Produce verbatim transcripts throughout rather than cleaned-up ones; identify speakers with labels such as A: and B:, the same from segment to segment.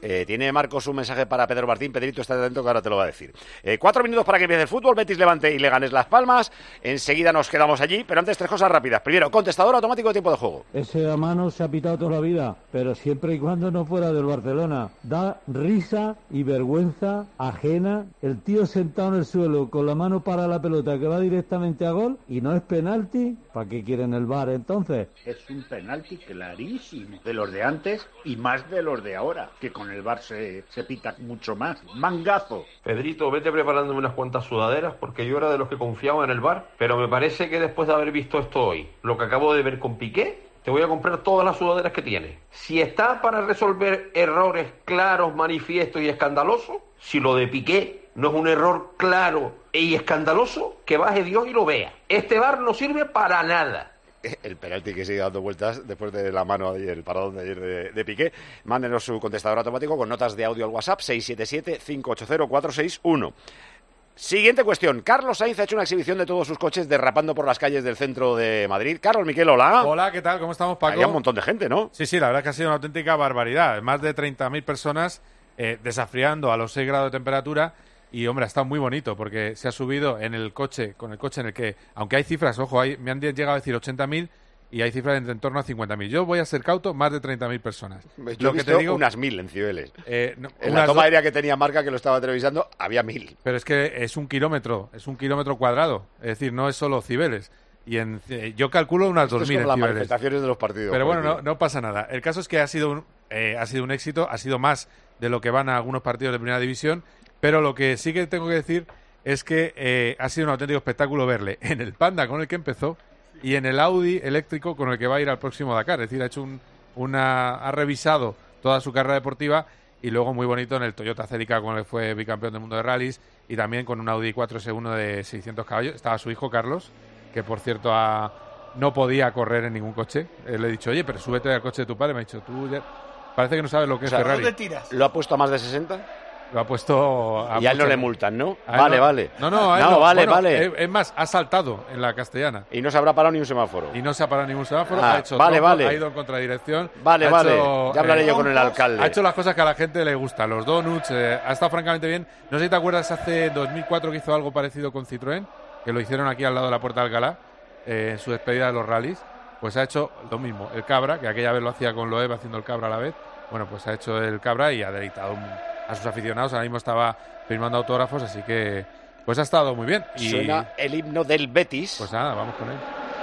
A: Eh, tiene Marcos un mensaje para Pedro Martín. Pedrito, estate atento que ahora te lo va a decir. Eh, cuatro minutos para que empiece el fútbol. Betis Levante y Leganés Las Palmas. Enseguida nos quedamos allí, pero antes tres cosas rápidas. Primero, contestador automático de tiempo de juego.
B: Ese a mano se ha pitado toda la vida, pero siempre y cuando no fuera del Barcelona. Da risa y vergüenza ajena. El tío sentado en el suelo con la mano para la pelota que va directamente a gol y no es penalti. ¿Para qué quieren el V A R entonces?
C: Es un penalti clarísimo, de los de antes y más de los de ahora, que con el V A R se, se pita mucho más. ¡Mangazo!
D: Pedrito, vete preparándome unas cuantas sudaderas, porque yo era de los que confiaba en el V A R, pero me parece que después de haber visto esto hoy, lo que acabo de ver con Piqué, te voy a comprar todas las sudaderas que tiene. Si está para resolver errores claros, manifiestos y escandalosos, si lo de Piqué no es un error claro y escandaloso, que baje Dios y lo vea. Este V A R no sirve para nada.
A: El penalti que sigue dando vueltas después de la mano ayer, el paradón de ayer de, de Piqué. Mándenos su contestador automático con notas de audio al WhatsApp seis siete siete, cinco ocho cero, cuatro seis uno. Siguiente cuestión. Carlos Sainz ha hecho una exhibición de todos sus coches derrapando por las calles del centro de Madrid. Carlos Miquel, hola.
E: Hola, ¿qué tal? ¿Cómo estamos, Paco?
A: Había un montón de gente, ¿no?
E: Sí, sí, la verdad es que ha sido una auténtica barbaridad. Más de treinta mil personas eh, desafriando a los seis grados de temperatura. Y, hombre, ha estado muy bonito porque se ha subido en el coche, con el coche en el que, aunque hay cifras, ojo, hay, me han llegado a decir ochenta mil y hay cifras de en torno a cincuenta mil. Yo voy a ser cauto, más de treinta mil personas.
A: Yo lo he visto que te digo, unas mil en Cibeles. Eh, no, en la toma do... aérea que tenía Marca, que lo estaba televisando, había mil.
E: Pero es que es un kilómetro, es un kilómetro cuadrado. Es decir, no es solo Cibeles. Y en, eh, yo calculo unas dos mil en
A: las
E: Cibeles.
A: Manifestaciones de los partidos.
E: Pero bueno, no, no pasa nada. El caso es que ha sido, un, eh, ha sido un éxito, ha sido más de lo que van a algunos partidos de Primera División. Pero lo que sí que tengo que decir es que eh, ha sido un auténtico espectáculo verle en el Panda con el que empezó y en el Audi eléctrico con el que va a ir al próximo Dakar. Es decir, ha hecho un, una, ha revisado toda su carrera deportiva y luego muy bonito en el Toyota Celica con el que fue bicampeón del mundo de rallies y también con un Audi cuatro S uno de seiscientos caballos. Estaba su hijo Carlos, que por cierto ha, no podía correr en ningún coche. Eh, le he dicho, oye, pero súbete al coche de tu padre. Me ha dicho, tú ya... parece que no sabes lo que o es sea, Ferrari.
A: ¿Dónde tiras? ¿Lo ha puesto a más de sesenta?
E: Lo ha puesto... A
A: y a él
E: mucho...
A: no le multan, ¿no?
E: Vale,
A: no, vale.
E: No, no, a él
A: no,
E: no.
A: vale,
E: bueno,
A: vale.
E: Es, es más, ha saltado en la castellana.
A: Y no se habrá parado ni un semáforo.
E: Y no se ha parado ningún semáforo.
A: Ah,
E: ha hecho
A: vale,
E: tronco,
A: vale.
E: Ha ido en contradirección.
A: Vale,
E: ha
A: vale.
E: Hecho,
A: ya hablaré
E: eh,
A: yo con el alcalde.
E: Ha hecho las cosas que a la gente le gustan. Los donuts. Eh, ha estado francamente bien. No sé si te acuerdas, hace dos mil cuatro que hizo algo parecido con Citroën, que lo hicieron aquí al lado de la Puerta de Alcalá, eh, en su despedida de los rallies. Pues ha hecho lo mismo. El Cabra, que aquella vez lo hacía con Loeb haciendo el Cabra a la vez. Bueno, pues ha hecho el Cabra y ha deleitado a sus aficionados. Ahora mismo estaba firmando autógrafos, así que pues ha estado muy bien. Y
A: suena el himno del Betis.
E: Pues nada, vamos con él.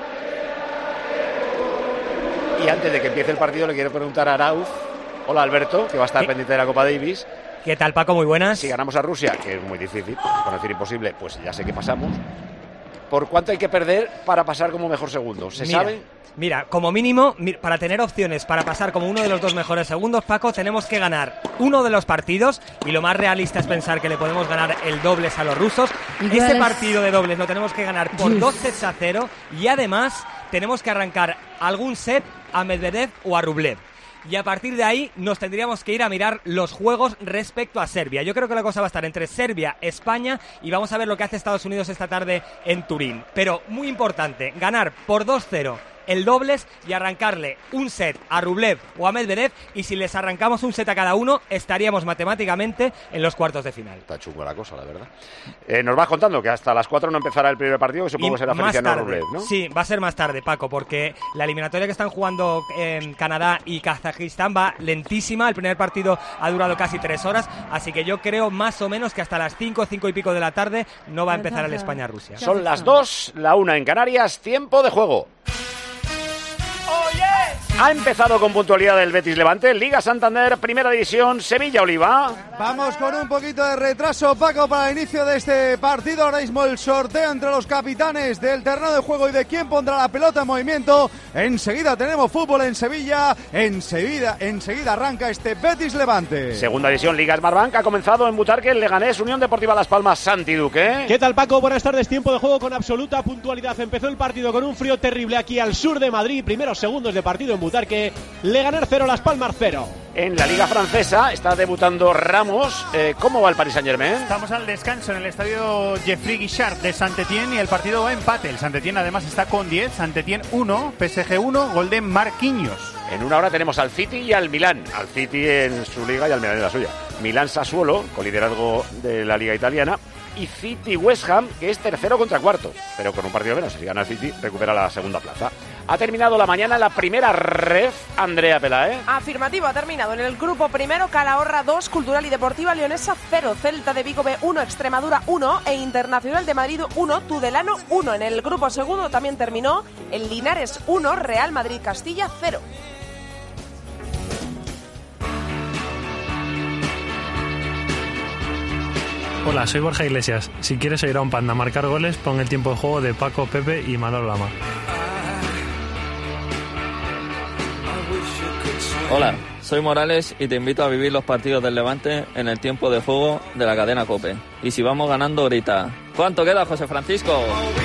A: Y antes de que empiece el partido le quiero preguntar a Arauz. Hola Alberto, que va a estar ¿Qué? pendiente de la Copa Davis.
F: ¿Qué tal, Paco? Muy buenas.
A: Si ganamos a Rusia, que es muy difícil, por decir imposible, pues ya sé que pasamos. ¿Por cuánto hay que perder para pasar como mejor segundo? ¿Se
F: mira,
A: sabe?
F: Mira, como mínimo, para tener opciones para pasar como uno de los dos mejores segundos, Paco, tenemos que ganar uno de los partidos y lo más realista es pensar que le podemos ganar el dobles a los rusos. Ese partido de dobles lo tenemos que ganar por dos sets a cero y además tenemos que arrancar algún set a Medvedev o a Rublev. Y a partir de ahí nos tendríamos que ir a mirar los juegos respecto a Serbia. Yo creo que la cosa va a estar entre Serbia, España y vamos a ver lo que hace Estados Unidos esta tarde en Turín. Pero muy importante, ganar por dos cero el dobles y arrancarle un set a Rublev o a Medvedev y si les arrancamos un set a cada uno estaríamos matemáticamente en los cuartos de final.
A: Está chunga la cosa, la verdad. Eh, nos vas contando que hasta las cuatro no empezará el primer partido, que supongo que será Feliciano Rublev, ¿no?
F: Sí, va a ser más tarde, Paco, porque la eliminatoria que están jugando en Canadá y Kazajistán va lentísima. El primer partido ha durado casi tres horas, así que yo creo más o menos que hasta las cinco, cinco y pico de la tarde no va a empezar el España-Rusia.
A: Son las dos, la una en Canarias, tiempo de juego. Ha empezado con puntualidad el Betis Levante, Liga Santander, Primera División, Sevilla Oliva.
G: Vamos con un poquito de retraso, Paco, para el inicio de este partido. Ahora mismo el sorteo entre los capitanes del terreno de juego y de quién pondrá la pelota en movimiento. Enseguida tenemos fútbol en Sevilla, enseguida, enseguida arranca este Betis Levante.
A: Segunda División, Liga Smartbank, ha comenzado en Butarque, el Leganés, Unión Deportiva Las Palmas, Santi Duque.
H: ¿Qué tal, Paco? Buenas tardes, tiempo de juego con absoluta puntualidad. Empezó el partido con un frío terrible aquí al sur de Madrid, primeros segundos de partido en Butarque. Leganés cero, Las Palmas cero.
A: En la Liga Francesa está debutando Ramos. Eh, ¿Cómo va el Paris Saint-Germain?
I: Estamos al descanso en el estadio Geoffroy Guichard de Saint-Étienne y el partido va a empate. El Saint-Étienne además está con diez, Saint-Étienne uno, P S G uno, gol de Marquinhos.
A: En una hora tenemos al City y al Milán. Al City en su liga y al Milán en la suya. Milán-Sassuolo, con liderazgo de la Liga Italiana. Y City-West Ham, que es tercero contra cuarto. Pero con un partido menos. Si gana el City, recupera la segunda plaza. Ha terminado la mañana la primera ref, Andrea Pelae.
J: Afirmativo, ha terminado en el grupo primero. Calahorra dos, Cultural y Deportiva Leonesa cero, Celta de Vigo B uno, Extremadura uno e Internacional de Madrid uno, Tudelano uno. En el grupo segundo también terminó el Linares uno, Real Madrid Castilla cero.
K: Hola, soy Borja Iglesias. Si quieres oír a un panda marcar goles, pon el tiempo de juego de Paco, Pepe y Manolo Lama.
L: Hola, soy Morales y te invito a vivir los partidos del Levante en el tiempo de juego de la cadena COPE. Y si vamos ganando, grita: ¿cuánto queda, José Francisco?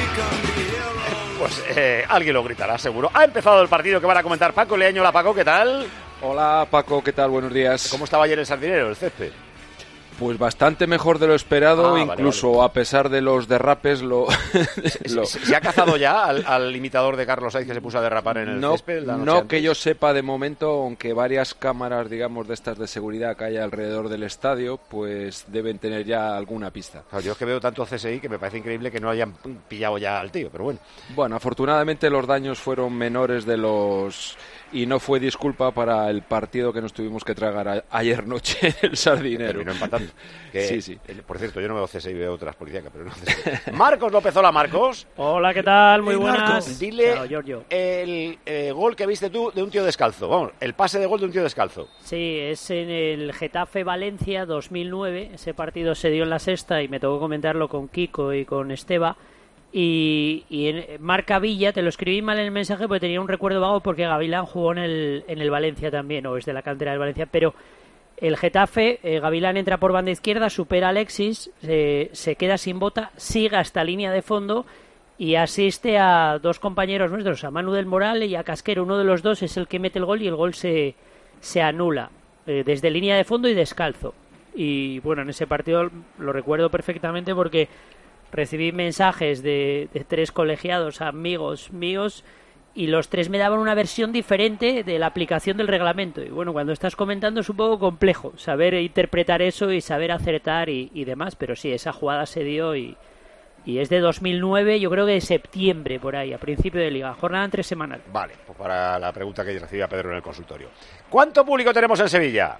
A: Pues eh, alguien lo gritará, seguro. Ha empezado el partido que van a comentar Paco Leaño. Hola, Paco, ¿qué tal?
M: Hola, Paco, ¿qué tal? Buenos días.
A: ¿Cómo estaba ayer el Sardinero, el césped?
M: Pues bastante mejor de lo esperado, ah, incluso vale, vale. A pesar de los derrapes lo...
A: lo... ¿Se, ¿Se ha cazado ya al, al imitador de Carlos Sainz que se puso a derrapar en el
M: no,
A: césped? La noche
M: no
A: antes?
M: Que yo sepa de momento, aunque varias cámaras, digamos, de estas de seguridad que hay alrededor del estadio, pues deben tener ya alguna pista.
A: Claro, yo es que veo tanto C S I que me parece increíble que no hayan pillado ya al tío, pero bueno.
M: Bueno, afortunadamente los daños fueron menores de los... Y no fue disculpa para el partido que nos tuvimos que tragar a, ayer noche en el Sardinero.
A: Terminó empatando. Que,
M: sí, sí.
A: Eh, por cierto, yo no veo C S I, veo otras policíacas, pero no C S I. Marcos López, hola Marcos.
N: Hola, ¿qué tal? Muy buenas.
A: Marcos, dile
N: Chao, Giorgio.
A: el eh, gol que viste tú de un tío descalzo. Vamos, el pase de gol de un tío descalzo.
N: Sí, es en el Getafe-Valencia dos mil nueve. Ese partido se dio en la sexta y me tocó comentarlo con Kiko y con Esteba. Y, y en Marca Villa, te lo escribí mal en el mensaje porque tenía un recuerdo vago porque Gavilán jugó en el, en el Valencia también, o es de la cantera del Valencia, pero el Getafe, eh, Gavilán entra por banda izquierda, supera a Alexis, eh, se queda sin bota, sigue hasta línea de fondo y asiste a dos compañeros nuestros, a Manu del Moral y a Casquero. Uno de los dos es el que mete el gol y el gol se, se anula eh, desde línea de fondo y descalzo. Y bueno, en ese partido lo recuerdo perfectamente porque recibí mensajes de, de tres colegiados, amigos míos, y los tres me daban una versión diferente de la aplicación del reglamento. Y bueno, cuando estás comentando es un poco complejo saber interpretar eso y saber acertar y, y demás, pero sí, esa jugada se dio y, y es de dos mil nueve, yo creo que de septiembre, por ahí, a principio de liga, jornada en tres semanas.
A: Vale, pues para la pregunta que recibía Pedro en el consultorio. ¿Cuánto público tenemos en Sevilla?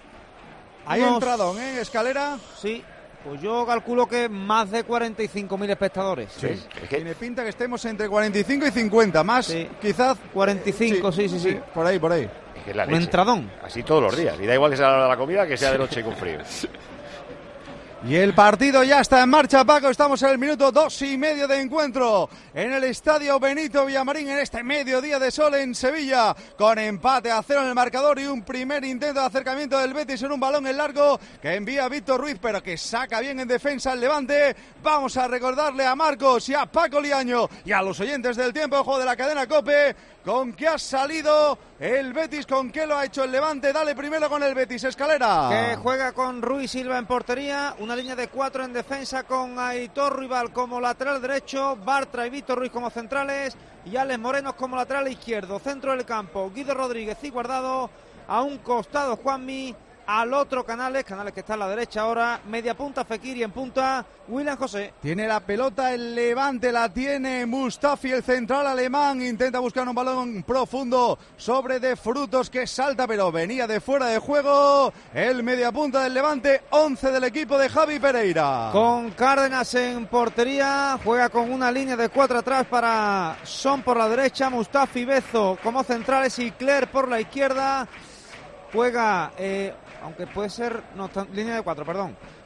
G: Hay
O: Unos...
G: entrado, ¿eh? Escalera.
O: Sí. Pues yo calculo que más de cuarenta y cinco mil espectadores.
G: Sí. Es que... Tiene pinta que estemos entre cuarenta y cinco y cincuenta, más sí. Quizás
O: cuarenta y cinco, sí, sí, sí. sí. sí.
G: Por ahí, por ahí.
A: Es que es la
O: Un entradón.
A: Así todos los días. Y da igual que sea la hora de la comida que sea de noche y con frío.
G: Y el partido ya está en marcha, Paco. Estamos en el minuto dos y medio de encuentro en el estadio Benito Villamarín en este mediodía de sol en Sevilla, con empate a cero en el marcador y un primer intento de acercamiento del Betis en un balón en largo que envía Víctor Ruiz, pero que saca bien en defensa el Levante. Vamos a recordarle a Marcos y a Paco Liaño y a los oyentes del tiempo de juego de la cadena COPE con qué ha salido el Betis, con qué lo ha hecho el Levante. Dale primero con el Betis, Escalera.
O: Que juega con Ruiz Silva en portería, una línea de cuatro en defensa con Aitor Ruibal como lateral derecho, Bartra y Víctor Ruiz como centrales y Alex Morenos como lateral izquierdo. Centro del campo, Guido Rodríguez y Guardado, a un costado Juanmi, al otro Canales, Canales que está a la derecha ahora, media punta Fekir y en punta William José.
G: Tiene la pelota el Levante, la tiene Mustafi, el central alemán, intenta buscar un balón profundo sobre De Frutos que salta, pero venía de fuera de juego. El media punta del Levante, once del equipo de Javi Pereira.
O: Con Cárdenas en portería, juega con una línea de cuatro atrás para Son por la derecha, Mustafi, Bezo como centrales y Cler por la izquierda. Juega, eh, aunque puede ser, no, línea de cuatro, perdón.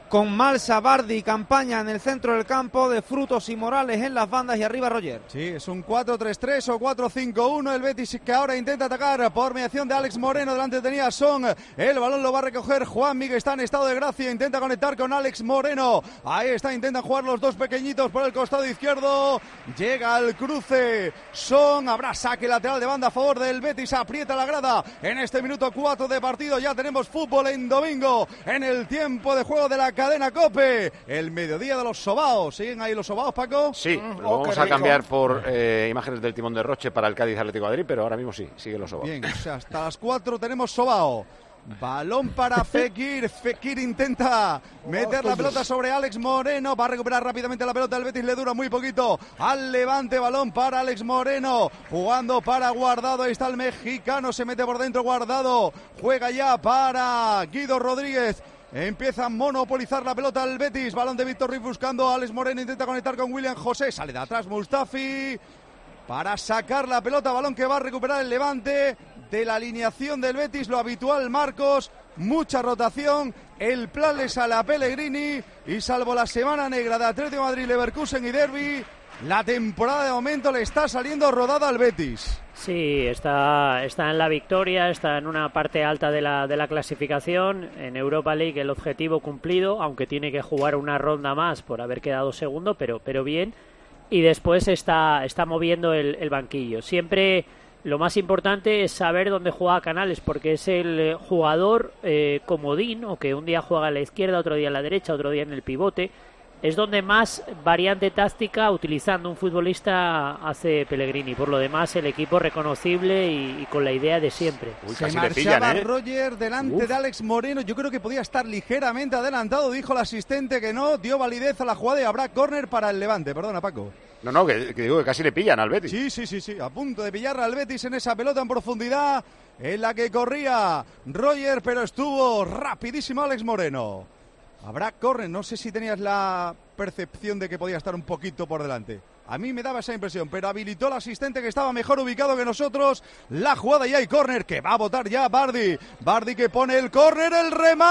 O: con Malsa, Bardi y Campaña en el centro del campo, de Frutos y Morales en las bandas y arriba Roger.
G: Sí, es un cuatro tres tres o cuatro cinco uno. El Betis que ahora intenta atacar por mediación de Alex Moreno. Delante tenía Son. El balón lo va a recoger Juanmi, que está en estado de gracia. Intenta conectar con Alex Moreno. Ahí está, intentan jugar los dos pequeñitos por el costado izquierdo. Llega al cruce Son. Habrá saque lateral de banda a favor del Betis. Aprieta la grada en este minuto cuatro de partido. Ya tenemos fútbol en domingo en el tiempo de juego de la cadena COPE. El mediodía de los sobaos. ¿Siguen ahí los sobaos, Paco?
A: Sí,
G: Mm,
A: lo
G: oh,
A: vamos
G: qué
A: a
G: rico.
A: cambiar por eh, imágenes del timón de Roche para el Cádiz Atlético de Madrid, pero ahora mismo sí, siguen los sobaos.
G: Bien, o sea, hasta las cuatro tenemos sobao. Balón para Fekir. Fekir intenta meter la pelota sobre Alex Moreno. Va a recuperar rápidamente la pelota. El Betis le dura muy poquito al Levante. Balón para Alex Moreno. Jugando para Guardado. Ahí está el mexicano. Se mete por dentro Guardado. Juega ya para Guido Rodríguez. Empieza a monopolizar la pelota al Betis. Balón de Víctor Ruiz buscando a Alex Moreno. Intenta conectar con William José. Sale de atrás Mustafi para sacar la pelota. Balón que va a recuperar el Levante. De la alineación del Betis, lo habitual, Marcos, mucha rotación, el plan le sale a Pellegrini y salvo la semana negra de Atlético de Madrid, Leverkusen y Derby, la temporada de momento le está saliendo rodada al Betis.
N: Sí, está, está en la victoria, está en una parte alta de la, de la clasificación. En Europa League el objetivo cumplido, aunque tiene que jugar una ronda más por haber quedado segundo, pero, pero bien. Y después está, está moviendo el, el banquillo. Siempre lo más importante es saber dónde juega Canales, porque es el jugador eh, comodín, o que un día juega a la izquierda, otro día a la derecha, otro día en el pivote. Es donde más variante táctica utilizando un futbolista hace Pellegrini. Por lo demás, el equipo reconocible y, y con la idea de siempre.
G: Uy, se marchaba pillan, ¿eh? Roger delante Uf. de Alex Moreno. Yo creo que podía estar ligeramente adelantado. Dijo el asistente que no. Dio validez a la jugada y habrá córner para el Levante. Perdona, Paco.
A: No, no, que, que digo que casi le pillan al Betis.
G: Sí, sí, sí, sí. A punto de pillar al Betis en esa pelota en profundidad en la que corría Roger, pero estuvo rapidísimo Alex Moreno. Habrá córner, no sé si tenías la percepción de que podía estar un poquito por delante. A mí me daba esa impresión, pero habilitó el asistente que estaba mejor ubicado que nosotros. La jugada y hay córner que va a votar ya Bardi. Bardi que pone el córner, el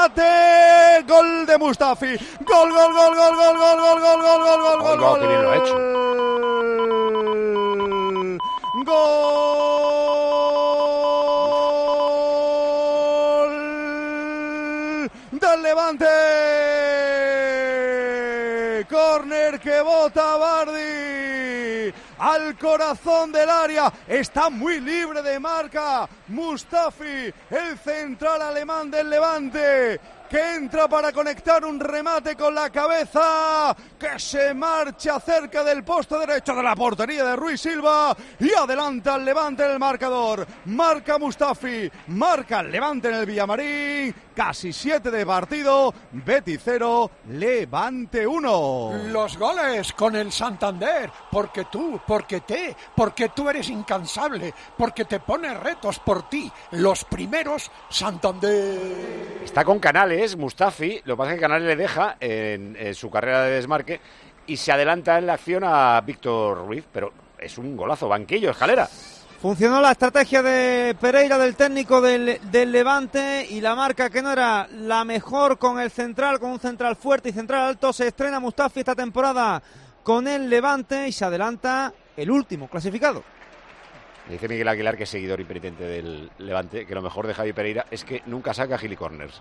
G: remate. Gol de Mustafi. Gol, gol, gol, gol, gol, gol, gol, gol, gol, gol, gol, gol, gol.
A: Qué bien lo ha hecho.
G: Gol del Levante. Córner que bota Bardi al corazón del área. Está muy libre de marca Mustafi, el central alemán del Levante, que entra para conectar un remate con la cabeza que se marcha cerca del poste derecho de la portería de Ruiz Silva y adelanta al Levante en el marcador. Marca Mustafi, marca el Levante en el Villamarín. Casi siete de partido, Betis cero, Levante uno.
P: Los goles con el Santander, porque tú, porque te, porque tú eres incansable, porque te pones retos por ti. Los primeros, Santander.
A: Está con Canales, Mustafi, lo que pasa es que Canales le deja en, en su carrera de desmarque y se adelanta en la acción a Víctor Ruiz, pero es un golazo, banquillo, Escalera.
O: Funcionó la estrategia de Pereira, del técnico del, del Levante, y la marca que no era la mejor con el central, con un central fuerte y central alto. Se estrena Mustafi esta temporada con el Levante y se adelanta el último clasificado.
A: Dice Miguel Aguilar, que es seguidor impenitente del Levante, que lo mejor de Javi Pereira es que nunca saca gilicorners.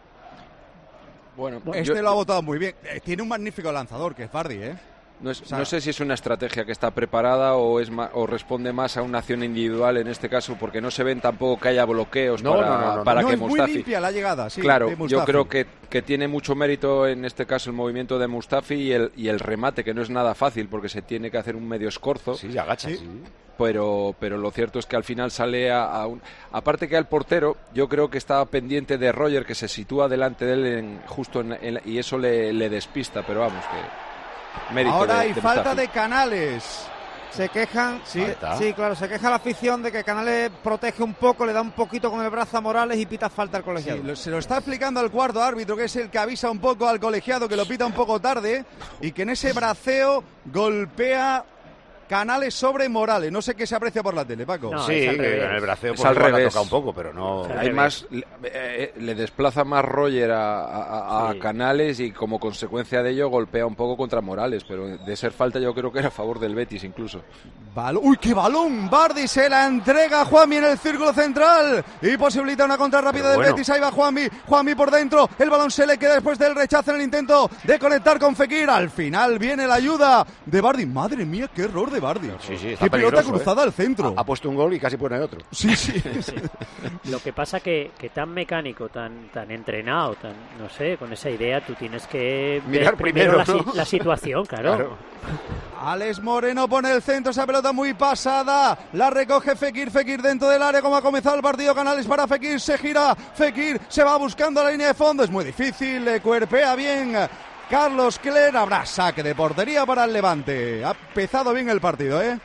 M: Bueno,
G: este
M: yo,
G: lo ha votado muy bien. Eh, tiene un magnífico lanzador, que es Bardi, ¿eh?
M: No, es,
G: o sea,
M: no sé si es una estrategia que está preparada o es ma, o responde más a una acción individual en este caso, porque no se ven tampoco que haya bloqueos
A: no,
M: para,
A: no, no, no,
M: para
G: no,
M: que
G: es
M: Mustafi.
G: Muy limpia la llegada, sí.
M: Claro, yo creo que, que tiene mucho mérito en este caso el movimiento de Mustafi y el, y el remate, que no es nada fácil porque se tiene que hacer un medio escorzo.
A: Sí, se agacha, sí. sí.
M: Pero, pero lo cierto es que al final sale a, a un... Aparte que al portero, yo creo que estaba pendiente de Roger, que se sitúa delante de él en, justo en, en, y eso le, le despista, pero vamos, que... Mérito
G: Ahora
M: de,
G: hay
M: de
G: falta
M: Mustafi.
G: de Canales.
O: Se quejan, sí,
A: Falta.
O: sí, claro, se queja la afición de que Canales protege un poco, le da un poquito con el brazo a Morales y pita falta al colegiado.
G: Sí, lo, se lo está explicando al cuarto árbitro, que es el que avisa un poco al colegiado, que lo pita un poco tarde y que en ese braceo golpea Canales sobre Morales. No sé qué se aprecia por la tele, Paco.
A: No, sí, que en el braceo
M: es al revés.
A: Toca un poco, pero no.
M: Hay más, le, eh, le desplaza más Roger a, a, a
N: sí.
M: Canales y como consecuencia de ello golpea un poco contra Morales, pero de ser falta yo creo que era a favor del Betis incluso.
G: Balón, uy, qué balón. Bardi se la entrega a Juanmi en el círculo central y posibilita una contra rápida del
A: bueno.
G: Betis. Ahí va Juanmi, Juanmi por dentro. El balón se le queda después del rechazo en el intento de conectar con Fekir. Al final viene la ayuda de Bardi. Madre mía, qué error de Bardi.
A: Sí, sí,
G: qué pelota cruzada
A: eh.
G: al centro.
A: Ha, ha puesto un gol y casi pone otro.
G: Sí, sí.
N: Lo que pasa que, que tan mecánico, tan tan entrenado, tan no sé, con esa idea tú tienes que
A: mirar
N: ver primero,
A: primero
N: la,
A: ¿no?
N: la situación, claro.
A: claro.
G: Alex Moreno pone el centro, esa pelota muy pasada, la recoge Fekir, Fekir dentro del área, como ha comenzado el partido. Canales para Fekir, se gira, Fekir se va buscando la línea de fondo, es muy difícil, le cuerpea bien Carlos Cler. Habrá saque de portería para el Levante. Ha empezado bien el partido, ¿eh?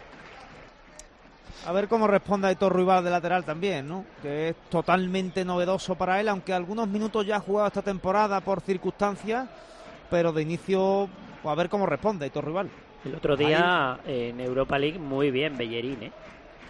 O: A ver cómo responde Aitor Ruibal de lateral también, ¿no? Que es totalmente novedoso para él, aunque algunos minutos ya ha jugado esta temporada por circunstancias, pero de inicio, pues a ver cómo responde Aitor Ruibal.
N: El otro día Ahí. en Europa League muy bien Bellerín, ¿eh?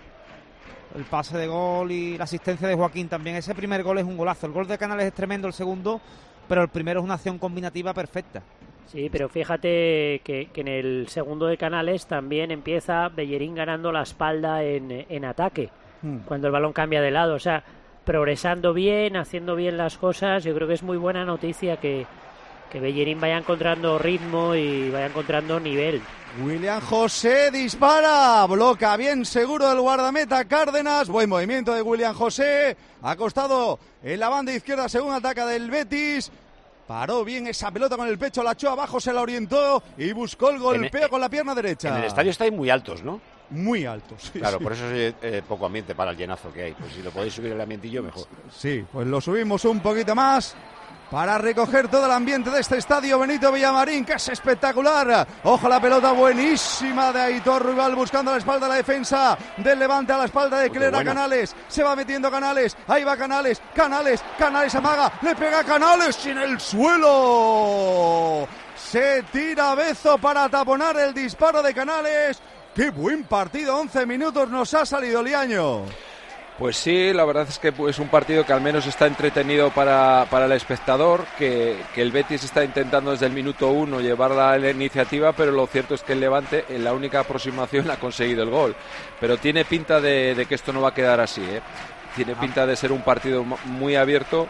O: El pase de gol y la asistencia de Joaquín también. Ese primer gol es un golazo. El gol de Canales es tremendo, el segundo, pero el primero es una acción combinativa perfecta.
N: Sí, pero fíjate que, que en el segundo de Canales también empieza Bellerín ganando la espalda en, en ataque, hmm. cuando el balón cambia de lado. O sea, progresando bien, haciendo bien las cosas. Yo creo que es muy buena noticia que, que Bellerín vaya encontrando ritmo y vaya encontrando nivel.
G: William José dispara, bloca bien seguro el guardameta Cárdenas. Buen movimiento de William José, acostado en la banda izquierda según ataca del Betis. Paró bien esa pelota con el pecho, la echó abajo, se la orientó y buscó el golpeo en, con la pierna derecha.
A: En el estadio estáis muy altos, ¿no?
G: Muy altos, sí,
A: claro,
G: sí.
A: por eso es eh, poco ambiente para el llenazo que hay. Pues si lo podéis subir el ambientillo, mejor.
G: Sí, pues lo subimos un poquito más para recoger todo el ambiente de este estadio Benito Villamarín, que es espectacular. Ojo, la pelota buenísima de Aitor Ruibal buscando a la espalda de la defensa del Levante, a la espalda de Clera. Bueno. Canales, se va metiendo Canales, ahí va Canales, Canales, Canales amaga, le pega Canales en el suelo. Se tira Bezo para taponar el disparo de Canales. ¡Qué buen partido! once minutos nos ha salido Liaño.
M: Pues sí, la verdad es que es un partido que al menos está entretenido para, para el espectador, que, que el Betis está intentando desde el minuto uno llevar la, la iniciativa, pero lo cierto es que el Levante en la única aproximación ha conseguido el gol. Pero tiene pinta de, de que esto no va a quedar así, ¿eh? Tiene pinta de ser un partido muy abierto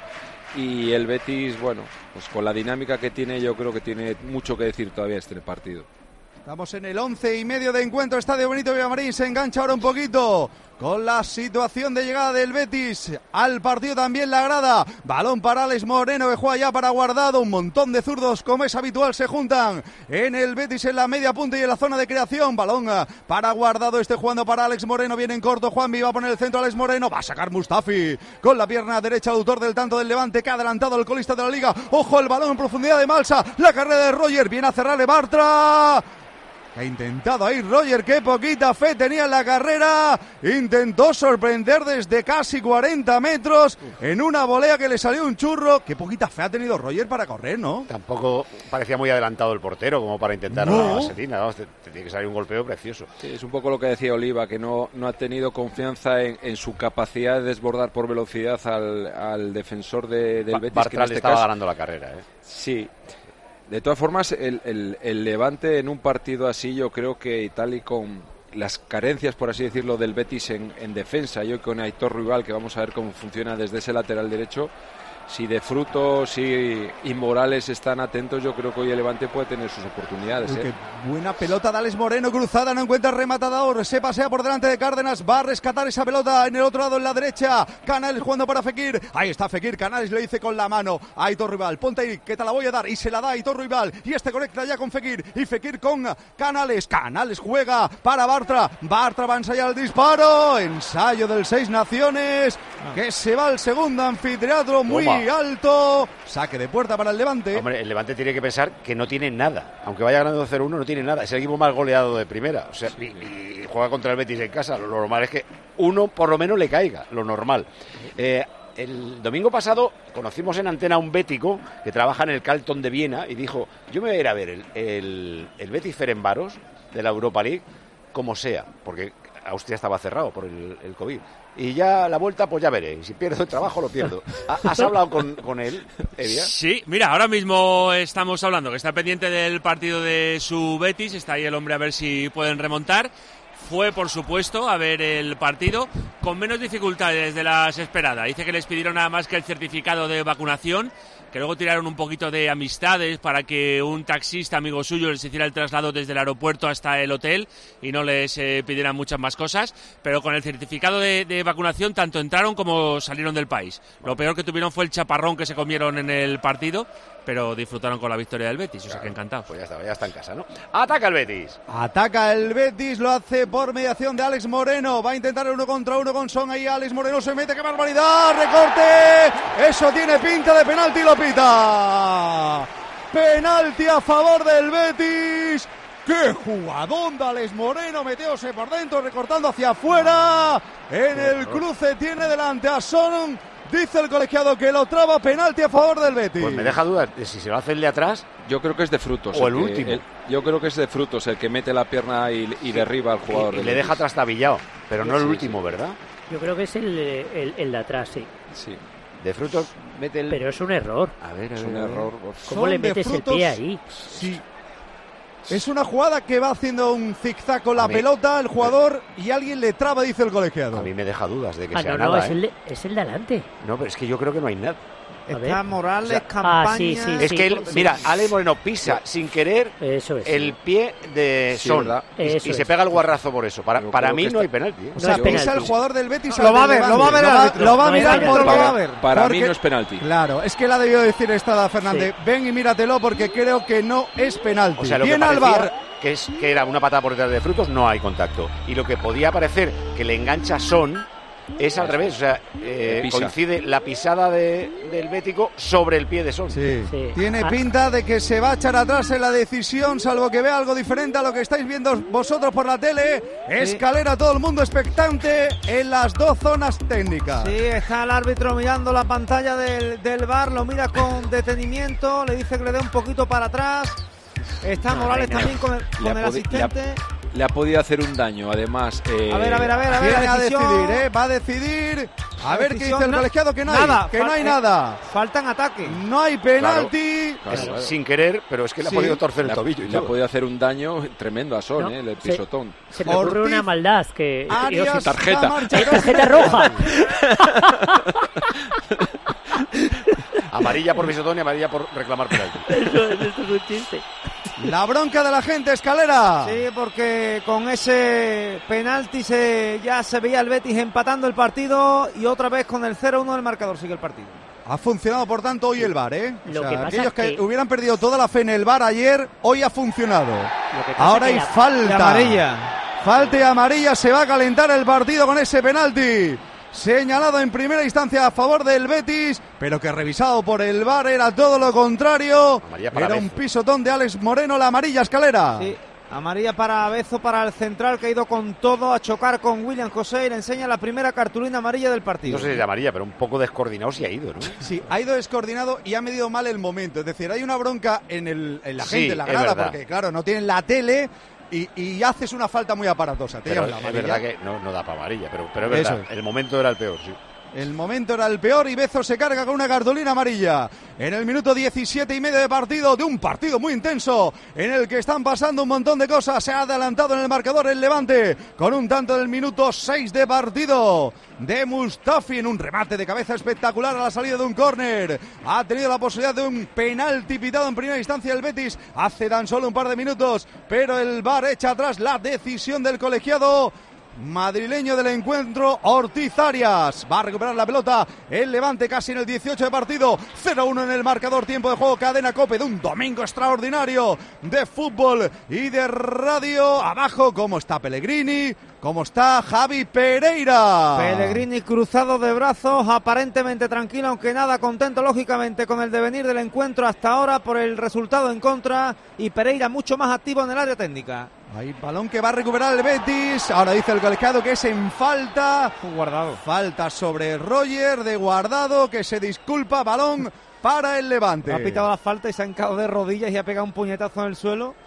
M: y el Betis, bueno, pues con la dinámica que tiene yo creo que tiene mucho que decir todavía este partido.
G: Estamos en el once y medio de encuentro, Estadio Benito Villamarín, se engancha ahora un poquito con la situación de llegada del Betis al partido, también la grada. Balón para Alex Moreno, que juega ya para Guardado. Un montón de zurdos, como es habitual, se juntan en el Betis en la media punta y en la zona de creación. Balón para Guardado, este jugando para Alex Moreno, viene en corto Juanmi, va a poner el centro Alex Moreno, va a sacar Mustafi con la pierna derecha, autor del tanto del Levante, que ha adelantado al colista de la Liga. Ojo, el balón en profundidad de Malsa, la carrera de Roger, viene a cerrarle Bartra. Ha intentado ahí Roger, qué poquita fe tenía en la carrera. Intentó sorprender desde casi cuarenta metros en una volea que le salió un churro. Qué poquita fe ha tenido Roger para correr, ¿no?
A: Tampoco parecía muy adelantado el portero como para intentar
G: no.
A: la vaselina. ¿No? Te, te tiene que salir un golpeo precioso.
M: Sí, es un poco lo que decía Oliva, que no, no ha tenido confianza en, en su capacidad de desbordar por velocidad al, al defensor de, del Betis.
A: Bartra
M: que en este
A: le estaba
M: caso,
A: ganando la carrera, ¿eh?
M: Sí. De todas formas, el, el, el Levante en un partido así, yo creo que tal y con las carencias, por así decirlo, del Betis en, en defensa, yo con Aitor Ruibal, que vamos a ver cómo funciona desde ese lateral derecho, si de Frutos y, y Morales están atentos, yo creo que hoy el Levante puede tener sus oportunidades.
G: Uy,
M: ¿eh?
G: Qué buena pelota de Alex Moreno, cruzada, no encuentra rematador, se pasea por delante de Cárdenas, va a rescatar esa pelota en el otro lado, en la derecha. Canales jugando para Fekir, ahí está Fekir, Canales le dice con la mano a Aitor Ruibal, ponte ahí que te la voy a dar, y se la da a Aitor Ruibal, y este conecta ya con Fekir, y Fekir con Canales, Canales juega para Bartra, Bartra va a ensayar el disparo, ensayo del Seis Naciones, que se va al segundo anfiteatro muy
A: Toma.
G: alto, saque de puerta para el Levante.
A: Hombre, el Levante tiene que pensar que no tiene nada, aunque vaya ganando cero uno, no tiene nada, es el equipo más goleado de primera, o sea, y, y juega contra el Betis en casa, lo normal es que uno por lo menos le caiga, lo normal. Eh, el domingo pasado conocimos en antena a un bético que trabaja en el Carlton de Viena y dijo, yo me voy a ir a ver el, el, el Betis Ferencváros de la Europa League, como sea, porque Austria estaba cerrado por el, el COVID. Y ya la vuelta, pues ya veré. Y si pierdo el trabajo, lo pierdo. ¿Has hablado con, con él, Evia?
Q: Sí, mira, ahora mismo estamos hablando que está pendiente del partido de su Betis. Está ahí el hombre a ver si pueden remontar. Fue, por supuesto, a ver el partido con menos dificultades de las esperadas. Dice que les pidieron nada más que el certificado de vacunación, que luego tiraron un poquito de amistades para que un taxista amigo suyo les hiciera el traslado desde el aeropuerto hasta el hotel y no les eh, pidieran muchas más cosas, pero con el certificado de, de vacunación tanto entraron como salieron del país. Lo peor que tuvieron fue el chaparrón que se comieron en el partido, pero disfrutaron con la victoria del Betis, o sea que encantado.
A: Pues ya está, ya está en casa, ¿no? ¡Ataca el Betis!
G: Ataca el Betis, lo hace por mediación de Alex Moreno. Va a intentar el uno contra uno con Son. Ahí Alex Moreno se mete, ¡qué barbaridad! ¡Recorte! Eso tiene pinta de penalti y lo pita. Penalti a favor del Betis. ¡Qué jugadón de Alex Moreno! Meteose por dentro, recortando hacia afuera. En el cruce tiene delante a Son. Dice el colegiado que lo traba, penalti a favor del Betis.
A: Pues me deja dudas de si se lo hace el de atrás.
M: Yo creo que es de Frutos.
A: O el,
M: el
A: último.
M: Que, el, yo creo que es de Frutos, el que mete la pierna y, y sí, derriba al jugador.
A: Y, y le deja trastabillado, pero no sí, el último, sí. ¿verdad?
N: Yo creo que es el, el, el de atrás, sí.
M: Sí.
A: De Frutos mete el...
N: Pero es un error.
A: A ver, a ver,
M: es un
A: a ver.
M: error.
N: ¿Cómo le metes el pie ahí?
G: Sí. Es una jugada que va haciendo un zigzag con la mí, pelota el jugador y alguien le traba, dice el colegiado.
A: A mí me deja dudas de que
N: ah,
A: sea
N: no,
A: nada.
N: No, es,
A: ¿eh?
N: el de, es el de adelante.
A: No, pero es que yo creo que no hay nada.
O: Está Morales, o sea, Campaña...
N: Ah, sí, sí,
A: es
N: sí,
A: que, él,
N: sí,
A: mira,
N: sí.
A: Ale Moreno pisa sin querer
N: eso es,
A: el
N: sí.
A: pie de
M: sí,
A: Son y,
N: eso
A: y se
N: es.
A: pega el guarrazo por eso. Para, para mí no
M: está...
A: hay penalti. ¿eh?
G: O sea,
N: no
G: pisa el jugador del Betis.
O: Lo va a ver, lo va a ver el árbitro.
G: Lo va a
N: no
G: mirar,
N: porque,
G: lo va a ver.
M: Para
G: porque,
M: mí no es penalti.
G: Claro, es que la debió decir Estrada Fernández. Sí. Ven y míratelo porque creo que no es penalti.
A: O sea, lo
G: Bien
A: que
G: al VAR.
A: Que, es, que era una patada por detrás de Frutos, no hay contacto. Y lo que podía parecer que le engancha Son es al revés, o sea, eh, coincide la pisada de, del Bético sobre el pie de Son.
G: Sí. Sí. Tiene pinta de que se va a echar atrás en la decisión, salvo que vea algo diferente a lo que estáis viendo vosotros por la tele. Sí. Escalera, todo el mundo expectante en las dos zonas técnicas.
O: Sí, está el árbitro mirando la pantalla del, del VAR, lo mira con detenimiento, le dice que le dé un poquito para atrás. Está no, Morales no, también con el, con el asistente.
M: Le ha, le ha podido hacer un daño, además. Eh,
O: a ver, a ver, a ver, a ver.
G: Viene a decidir, ¿eh? Va a decidir. A ver qué dice el colegiado, que no hay nada, que no hay nada.
O: Faltan ataques.
G: No hay penalti.
A: Claro, claro, claro. Sin querer, pero es que le sí. ha podido torcer el
M: le
A: tobillo.
M: Y le ha podido hacer un daño tremendo a Son, no, ¿eh? El pisotón.
N: Se, se me ocurre Ortiz, una maldad que...
G: Arias,
M: tarjeta.
N: Tarjeta roja.
A: Amarilla por pisotón y amarilla por reclamar penalti.
N: Eso, eso es un chiste.
G: La bronca de la gente, Escalera.
O: Sí, porque con ese penalti se, ya se veía el Betis empatando el partido y otra vez con el cero uno del marcador sigue el partido.
G: Ha funcionado, por tanto, hoy el VAR, ¿eh? O
N: Lo
G: sea,
N: que pasa
G: aquellos
N: es que...
G: que hubieran perdido toda la fe en el VAR ayer, hoy ha funcionado. Ahora hay
O: la...
G: falta.
O: amarilla.
G: Falta y amarilla, se va a calentar el partido con ese penalti. Señalado en primera instancia a favor del Betis, pero que revisado por el VAR era todo lo contrario. Era un pisotón de Alex Moreno, la amarilla, Escalera.
O: Sí, amarilla para Bezo, para el central que ha ido con todo a chocar con William José y le enseña la primera cartulina amarilla del partido.
A: No sé si es de amarilla, pero un poco descoordinado sí ha ido, ¿no?
G: Sí, ha ido descoordinado y ha medido mal el momento. Es decir, hay una bronca en, el, en la
A: sí,
G: gente, en la grada, porque claro, no tienen la tele. Y, y haces una falta muy aparatosa. Te
A: pero
G: la
A: es verdad que no, no da para amarilla, pero, pero es verdad, es. el momento era el peor, sí.
G: El momento era el peor y Bezo se carga con una cartulina amarilla. En el minuto diecisiete y medio de partido, de un partido muy intenso, en el que están pasando un montón de cosas. Se ha adelantado en el marcador el Levante, con un tanto del minuto seis de partido de Mustafi en un remate de cabeza espectacular a la salida de un córner. Ha tenido la posibilidad de un penalti pitado en primera instancia el Betis hace tan solo un par de minutos, pero el VAR echa atrás la decisión del colegiado madrileño del encuentro. Ortiz Arias va a recuperar la pelota el Levante casi en el dieciocho de partido. Cero uno en el marcador, tiempo de juego, cadena COPE de un domingo extraordinario de fútbol y de radio. Abajo, ¿cómo está Pellegrini? ¿Cómo está Javi Pereira?
O: Pellegrini cruzado de brazos, aparentemente tranquilo, aunque nada contento lógicamente con el devenir del encuentro hasta ahora por el resultado en contra, y Pereira mucho más activo en el área técnica.
G: Hay balón que va a recuperar el Betis. Ahora dice el colegiado que es en falta.
O: Guardado.
G: Falta sobre Roger de Guardado, que se disculpa. Balón para el Levante.
O: Ha pitado la falta y se ha hincado de rodillas y ha pegado un puñetazo en el suelo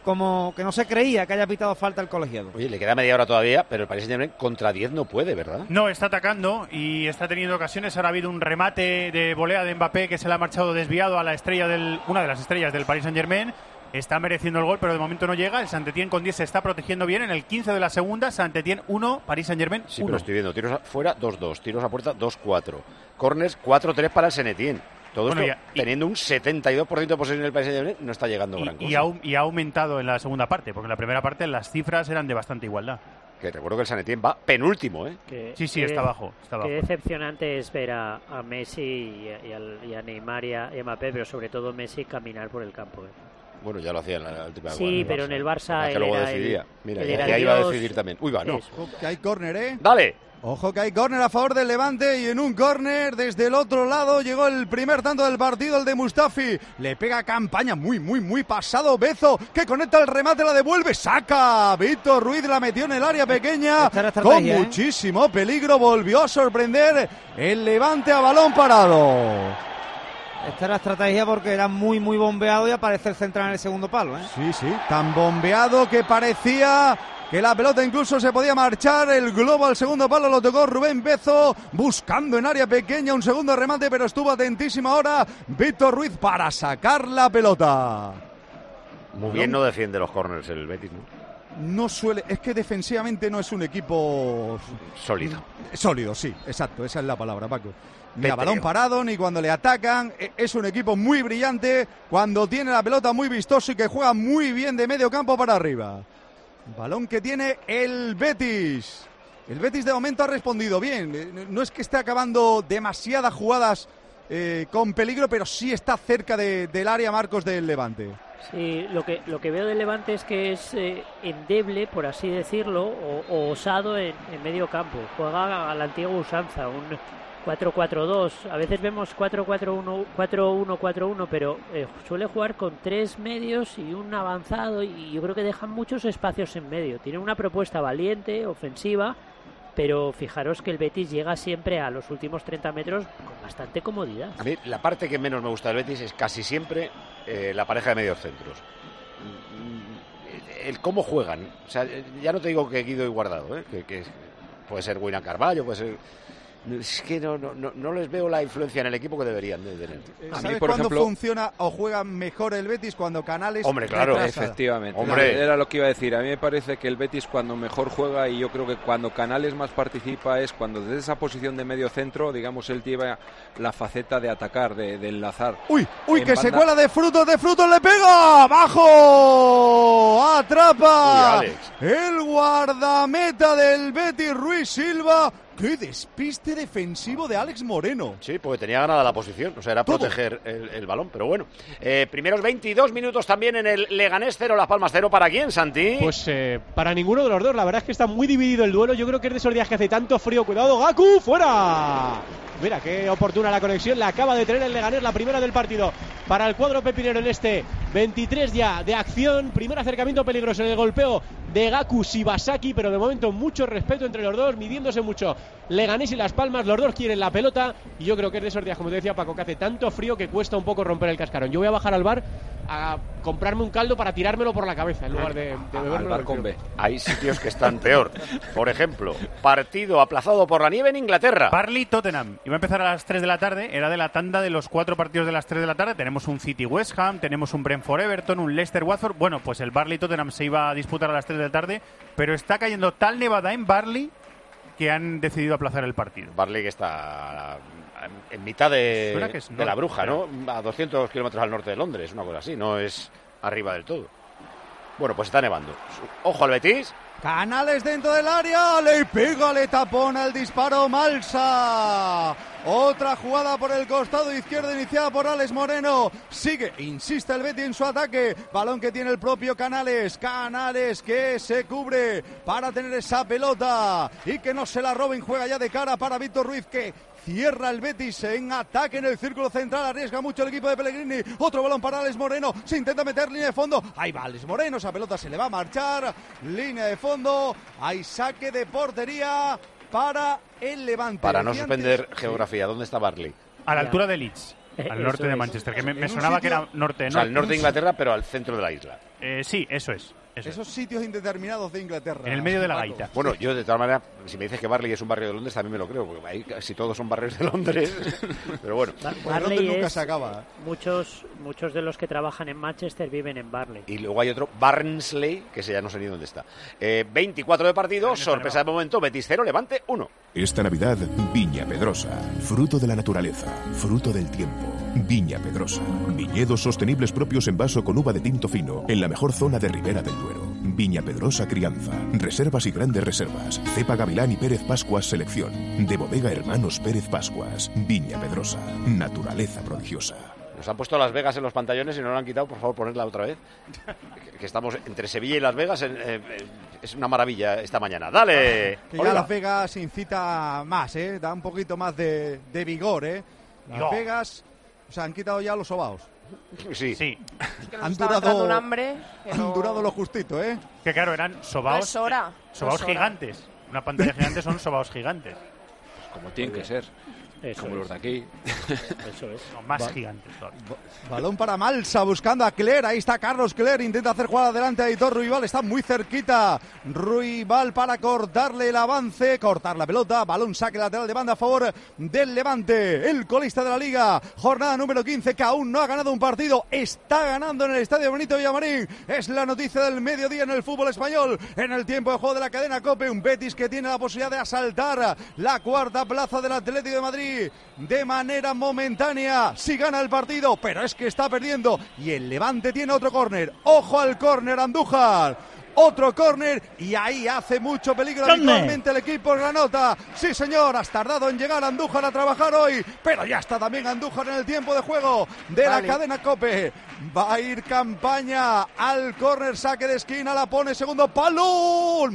O: como que no se creía que haya pitado falta el colegiado.
A: Oye, le queda media hora todavía, pero el Paris Saint-Germain contra diez no puede, ¿verdad?
I: No, está atacando y está teniendo ocasiones. Ahora ha habido un remate de volea de Mbappé que se le ha marchado desviado a la estrella del, una de las estrellas del Paris Saint-Germain. Está mereciendo el gol, pero de momento no llega. El Saint-Étienne con diez se está protegiendo bien. En el quince de la segunda, Saint-Étienne uno, Paris Saint-Germain uno.
A: Sí, pero estoy viendo tiros fuera dos dos, tiros a puerta dos cuatro, corners cuatro tres para el Saint-Étienne. Todo
I: Bueno,
A: esto
I: y,
A: teniendo un setenta y dos por ciento de posesión en el Paris Saint-Germain, no está llegando
I: y,
A: gran cosa.
I: Y ha, y ha aumentado en la segunda parte, porque en la primera parte las cifras eran de bastante igualdad.
A: Que recuerdo que el Saint-Étienne va penúltimo, ¿eh?
N: Que,
I: sí, sí,
N: que,
I: está abajo. Está abajo.
N: Qué decepcionante es ver a, a Messi y a, y, a, y a Neymar y a, y a Mbappé, pero sobre todo Messi caminar por el campo. ¿eh?
A: Bueno, ya lo hacía en la última.
N: Sí, pero en el Barça
A: es que luego
N: era
A: decidía.
N: El,
A: Mira,
N: él
A: ya,
N: era
A: ya iba a
N: Dios.
A: decidir también. Uy, va, no.
G: Ojo que hay córner, ¿eh?
A: Dale.
G: Ojo que hay córner a favor del Levante y en un córner desde el otro lado llegó el primer tanto del partido, el de Mustafi. Le pega campaña muy, muy, muy pasado Bezo, que conecta el remate, la devuelve, saca. Víctor Ruiz la metió en el área pequeña con ¿eh? muchísimo peligro. Volvió a sorprender el Levante a balón parado.
O: Esta era estrategia porque era muy, muy bombeado y aparece el central en el segundo palo, ¿eh?
G: Sí, sí, tan bombeado que parecía que la pelota incluso se podía marchar. El globo al segundo palo lo tocó Rubén Bezo, buscando en área pequeña un segundo remate, pero estuvo atentísimo ahora Víctor Ruiz para sacar la pelota.
A: Muy bien no defiende los corners el Betis, ¿no?
G: No suele, es que defensivamente no es un equipo
A: sólido.
G: Sólido, sí, exacto, esa es la palabra, Paco. Ni a balón parado, ni cuando le atacan. Es un equipo muy brillante cuando tiene la pelota, muy vistoso y que juega muy bien de medio campo para arriba. Balón que tiene el Betis. El Betis de momento ha respondido bien. No es que esté acabando demasiadas jugadas eh, con peligro, pero sí está cerca de, del área Marcos del Levante.
N: Sí, lo que lo que veo del Levante es que es eh, endeble, por así decirlo, o, o osado en, en medio campo. Juega a la antigua usanza, un cuatro cuatro dos. A veces vemos cuatro cuatro uno, cuatro uno cuatro uno, pero eh, suele jugar con tres medios y un avanzado, y yo creo que dejan muchos espacios en medio. Tiene una propuesta valiente, ofensiva, pero fijaros que el Betis llega siempre a los últimos treinta metros con bastante comodidad.
A: A mí la parte que menos me gusta del Betis es casi siempre eh, la pareja de medios centros. El cómo juegan. O sea, ya no te digo que Guido y Guardado, ¿eh? que, que puede ser William Carvalho, puede ser... Es que no, no, no les veo la influencia en el equipo que deberían de tener.
G: ¿Sabes cuándo ejemplo... funciona o juega mejor el Betis? Cuando Canales...
A: Hombre, claro.
G: Retrasa.
M: Efectivamente.
A: Hombre.
M: Era lo que iba a decir. A mí me parece que el Betis cuando mejor juega, y yo creo que cuando Canales más participa, es cuando desde esa posición de medio centro, digamos, él lleva la faceta de atacar, de, de enlazar.
G: ¡Uy! ¡Uy! Que
M: banda...
G: se cuela de Frutos, de Frutos, le pega. ¡Abajo! ¡Atrapa!
A: Uy, Alex.
G: El guardameta del Betis, Ruiz Silva. ¡Qué despiste defensivo de Alex Moreno!
A: Sí, porque tenía ganada la posición, o sea, era Todo. proteger el, el balón, pero bueno. Eh, primeros veintidós minutos también en el Leganés cero, Las Palmas cero. ¿Para quién, Santi?
H: Pues eh, para ninguno de los dos, la verdad es que está muy dividido el duelo. Yo creo que es de esos días que hace tanto frío. ¡Cuidado, Gaku! ¡Fuera! Mira, qué oportuna la conexión, la acaba de tener el Leganés, la primera del partido para el cuadro pepinero en este veintitrés ya de acción. Primer acercamiento peligroso en el golpeo de Gaku Shibasaki, pero de momento mucho respeto entre los dos, midiéndose mucho Leganés y Las Palmas. Los dos quieren la pelota y yo creo que es de esos días, como te decía Paco, que hace tanto frío que cuesta un poco romper el cascarón. Yo voy a bajar al bar a comprarme un caldo para tirármelo por la cabeza en lugar de, de beberlo
M: al bar con B.
A: Hay sitios que están peor. Por ejemplo, partido aplazado por la nieve en Inglaterra.
I: Burnley-Tottenham. Iba a empezar a las tres de la tarde, era de la tanda de los cuatro partidos de las tres de la tarde. Tenemos un City-West Ham, tenemos un Brentford-Everton, un Leicester-Watford. Bueno, pues el Burnley-Tottenham se iba a disputar a las tres de la tarde, pero está cayendo tal nevada en Burnley que han decidido aplazar el partido.
A: Burnley que está en mitad de,
I: es,
A: de la Bruja, ¿no? A doscientos kilómetros al norte de Londres, una cosa así, no es arriba del todo. Bueno, pues está nevando. Ojo al Betis.
G: Canales dentro del área, le pega, le tapona el disparo Malsa. Otra jugada por el costado izquierdo iniciada por Alex Moreno. Sigue, insiste el Betis en su ataque. Balón que tiene el propio Canales. Canales que se cubre para tener esa pelota y que no se la roben. Juega ya de cara para Víctor Ruiz, que cierra el Betis en ataque en el círculo central. Arriesga mucho el equipo de Pellegrini. Otro balón para Alex Moreno. Se intenta meter línea de fondo. Ahí va Alex Moreno. Esa pelota se le va a marchar. Línea de fondo. Hay saque de portería para el Levante.
A: Para no suspender geografía, ¿dónde está Burnley?
I: A la altura de Leeds. Al norte de Manchester, que me, me sonaba que era norte de
A: O sea,
I: norte.
A: al norte de Inglaterra, pero al centro de la isla.
I: Eh, sí, eso es. Eso
G: Esos sitios indeterminados de Inglaterra.
I: En el medio de la gaita.
A: Bueno, yo de todas maneras, si me dices que Barley es un barrio de Londres, también me lo creo, porque ahí casi todos son barrios de Londres. Pero bueno,
N: Barley
G: nunca
N: es-
G: se acaba.
N: Muchos, muchos de los que trabajan en Manchester viven en Barley.
A: y luego hay otro, Barnsley, que ese ya no sé ni dónde está. Eh, veinticuatro de partido, sorpresa de momento, Betis cero, Levante uno.
R: Esta Navidad, Viña Pedrosa, fruto de la naturaleza, fruto del tiempo. Viña Pedrosa, viñedos sostenibles propios en vaso con uva de tinto fino, en la mejor zona de Ribera del Duero. Viña Pedrosa Crianza, reservas y grandes reservas, cepa Gavilán y Pérez Pascuas Selección, de bodega Hermanos Pérez Pascuas. Viña Pedrosa, naturaleza prodigiosa.
A: Nos han puesto Las Vegas en los pantallones y no lo han quitado, por favor, ponerla otra vez. Que, que estamos entre Sevilla y Las Vegas, en, eh, es una maravilla esta mañana. ¡Dale!
G: Que ya
A: Oliva.
G: Las Vegas incita más, ¿eh? Da un poquito más de, de vigor, ¿eh? Las
I: No.
G: Vegas, o sea, han quitado ya los sobaos.
A: Sí.
I: Sí.
J: Que nos
G: Han
J: está
G: durado,
J: matando un hambre. que
G: han
J: no-
G: durado lo justito, ¿eh?
I: Que claro, eran
J: No
I: sobaos.
J: es hora.
I: Sobaos
J: no es hora.
I: gigantes. Una pantalla gigante son sobaos gigantes.
M: Como tiene que ser.
N: Eso
M: Como
N: es.
M: los de aquí.
N: Eso es.
I: No, más
G: Va-
I: gigantes todavía.
G: Balón para Malsa, buscando a Cler. Ahí está Carlos Cler. Intenta hacer jugada adelante a Aitor Ruibal. Está muy cerquita. Ruibal para cortarle el avance. Cortar la pelota. Balón saque lateral de banda a favor del Levante. El colista de la Liga. Jornada número quince, que aún no ha ganado un partido. Está ganando en el Estadio Benito Villamarín. Es la noticia del mediodía en el fútbol español. En el tiempo de juego de la cadena COPE. Un Betis que tiene la posibilidad de asaltar la cuarta plaza del Atlético de Madrid de manera momentánea si gana el partido, pero es que está perdiendo y el Levante tiene otro córner. Ojo al córner, Andújar. Otro córner y ahí hace mucho peligro
S: Córner.
G: habitualmente el equipo Granota. Sí, señor, has tardado en llegar Andújar a trabajar hoy, pero ya está también Andújar en el tiempo de juego de
J: Vale.
G: la cadena COPE. Va a ir Campaña al córner, saque de esquina, la pone segundo palo.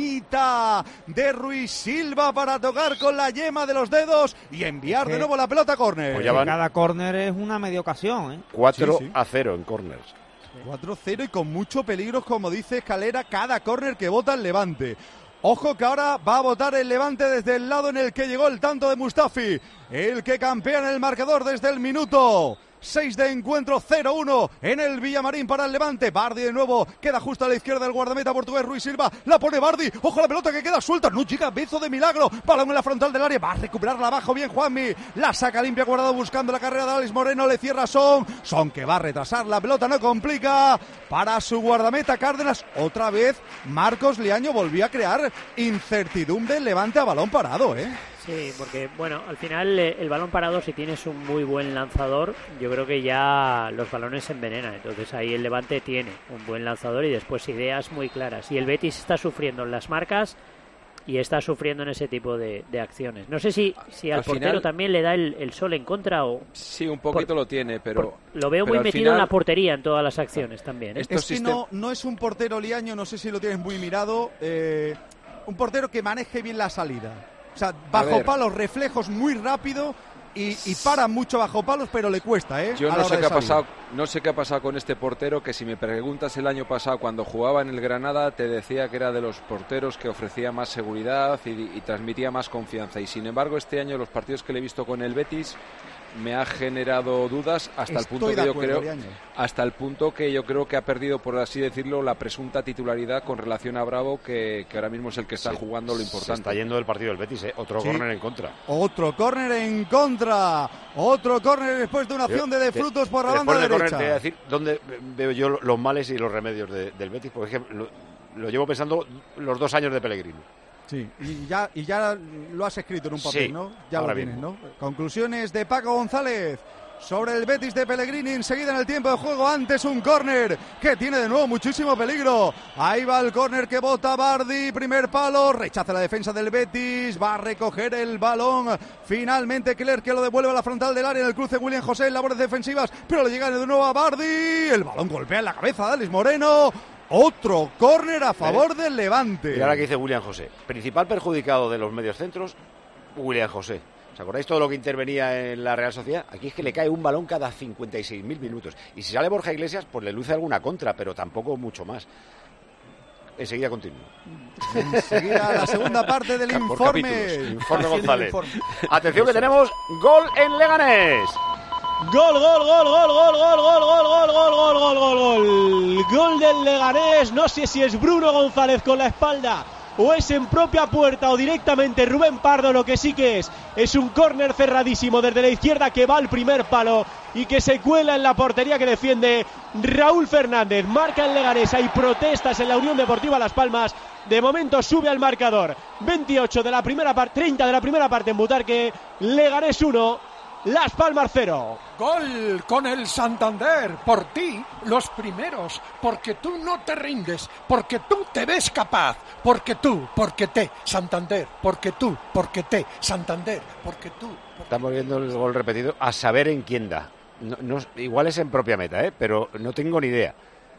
G: Manita de Ruiz Silva para tocar con la yema de los dedos y enviar de nuevo la pelota a córner.
A: Pues ya van
O: Cada córner es una media ocasión, ¿eh?
A: cuatro
G: Sí, sí.
A: a cero en corners.
G: cuatro cero y con mucho peligro, como dice Escalera, cada córner que vota el Levante. Ojo que ahora va a votar el Levante desde el lado en el que llegó el tanto de Mustafi, el que campea en el marcador desde el minuto seis de encuentro, cero uno en el Villamarín para el Levante. Bardi de nuevo, queda justo a la izquierda del guardameta portugués Ruiz Silva, la pone Bardi, ojo la pelota que queda suelta, no llega, beso de milagro, balón en la frontal del área, va a recuperarla abajo, bien Juanmi, la saca limpia, Guardado buscando la carrera de Alex Moreno, le cierra Son, Son que va a retrasar, la pelota no complica para su guardameta Cárdenas, otra vez Marcos Liaño volvió a crear incertidumbre en Levante a balón parado, ¿eh?
N: Sí, porque bueno, al final eh, el balón parado, si tienes un muy buen lanzador, yo creo que ya los balones se envenenan. Entonces ahí el Levante tiene un buen lanzador y después ideas muy claras. Y el Betis está sufriendo en las marcas y está sufriendo en ese tipo de, de acciones. No sé si, si al,
M: Al
N: portero
M: final-
N: también le da el, el sol en contra o...
M: Sí, un poquito lo tiene, pero...
N: por- lo veo
M: pero
N: muy
M: al
N: metido
M: final-
N: en la portería en todas las acciones también. ¿eh?
G: Es que no, no es un portero Liaño, no sé si lo tienes muy mirado, eh, un portero que maneje bien la salida. O sea, bajo
M: ver.
G: palos, reflejos muy rápido y, y para mucho bajo palos, pero le cuesta, ¿eh?
M: Yo
G: A
M: no
G: la
M: sé
G: hora
M: qué ha
G: de salir.
M: pasado, no sé qué ha pasado con este portero, que si me preguntas el año pasado cuando jugaba en el Granada te decía que era de los porteros que ofrecía más seguridad y, y transmitía más confianza, y sin embargo este año los partidos que le he visto con el Betis me ha generado dudas hasta el
G: Estoy
M: punto
G: de
M: que yo
G: acuerdo,
M: creo
G: Liaño.
M: hasta el punto que yo creo que ha perdido, por así decirlo, la presunta titularidad con relación a Bravo, que, que ahora mismo es el que está
A: Sí,
M: jugando lo
A: Se
M: importante.
A: está yendo del partido del Betis, ¿eh? Otro
G: Sí.
A: córner en contra.
G: Otro córner en contra. Otro córner después de una acción de, de frutos por la banda
A: Después del córner
G: derecha.
A: te voy a decir dónde veo yo los males y los remedios de- del Betis, porque es que lo, lo llevo pensando los dos años de Pellegrini.
G: Sí, y ya, y ya lo has escrito en un papel,
A: Sí,
G: ¿no? Ya
A: ahora
G: lo tienes,
A: mismo.
G: ¿no? Conclusiones de Paco González sobre el Betis de Pellegrini enseguida en el tiempo de juego. Antes un córner que tiene de nuevo muchísimo peligro. Ahí va el córner que bota Bardi, primer palo, rechaza la defensa del Betis, va a recoger el balón. Finalmente Cler que lo devuelve a la frontal del área en el cruce William José en labores defensivas, pero le llega de nuevo a Bardi. El balón golpea en la cabeza de Alex Moreno. Otro córner a favor del Levante.
A: Y ahora que dice William José, principal perjudicado de los medios centros, William José. ¿Os acordáis todo lo que intervenía en la Real Sociedad? Aquí es que le cae un balón cada cincuenta y seis mil minutos. Y si sale Borja Iglesias, pues le luce alguna contra, pero tampoco mucho más. Enseguida continúo.
G: Enseguida la segunda parte del
A: Por
G: informe.
A: capítulos. Informe
G: Haciendo
A: González.
G: informe.
A: Atención que tenemos gol en Leganés.
H: Gol, gol, gol, gol, gol, gol, gol, gol, gol, gol, gol, gol, gol, gol. Gol del Leganés. No sé si es Bruno González con la espalda o es en propia puerta o directamente Rubén Pardo. Lo que sí que es es un córner cerradísimo desde la izquierda que va al primer palo y que se cuela en la portería que defiende Raúl Fernández. Marca el Leganés. Hay protestas en la Unión Deportiva Las Palmas. De momento sube al marcador veintiocho de la primera parte, treinta de la primera parte en Butarque. Leganés uno, Las Palmas cero.
P: Gol con el Santander, por ti, los primeros, porque tú no te rindes, porque tú te ves capaz, porque tú, porque te, Santander, porque tú, porque te, Santander, porque tú. Porque...
A: Estamos viendo el gol repetido, a saber en quién da. No, no, igual es en propia meta, ¿eh? Pero no tengo ni idea.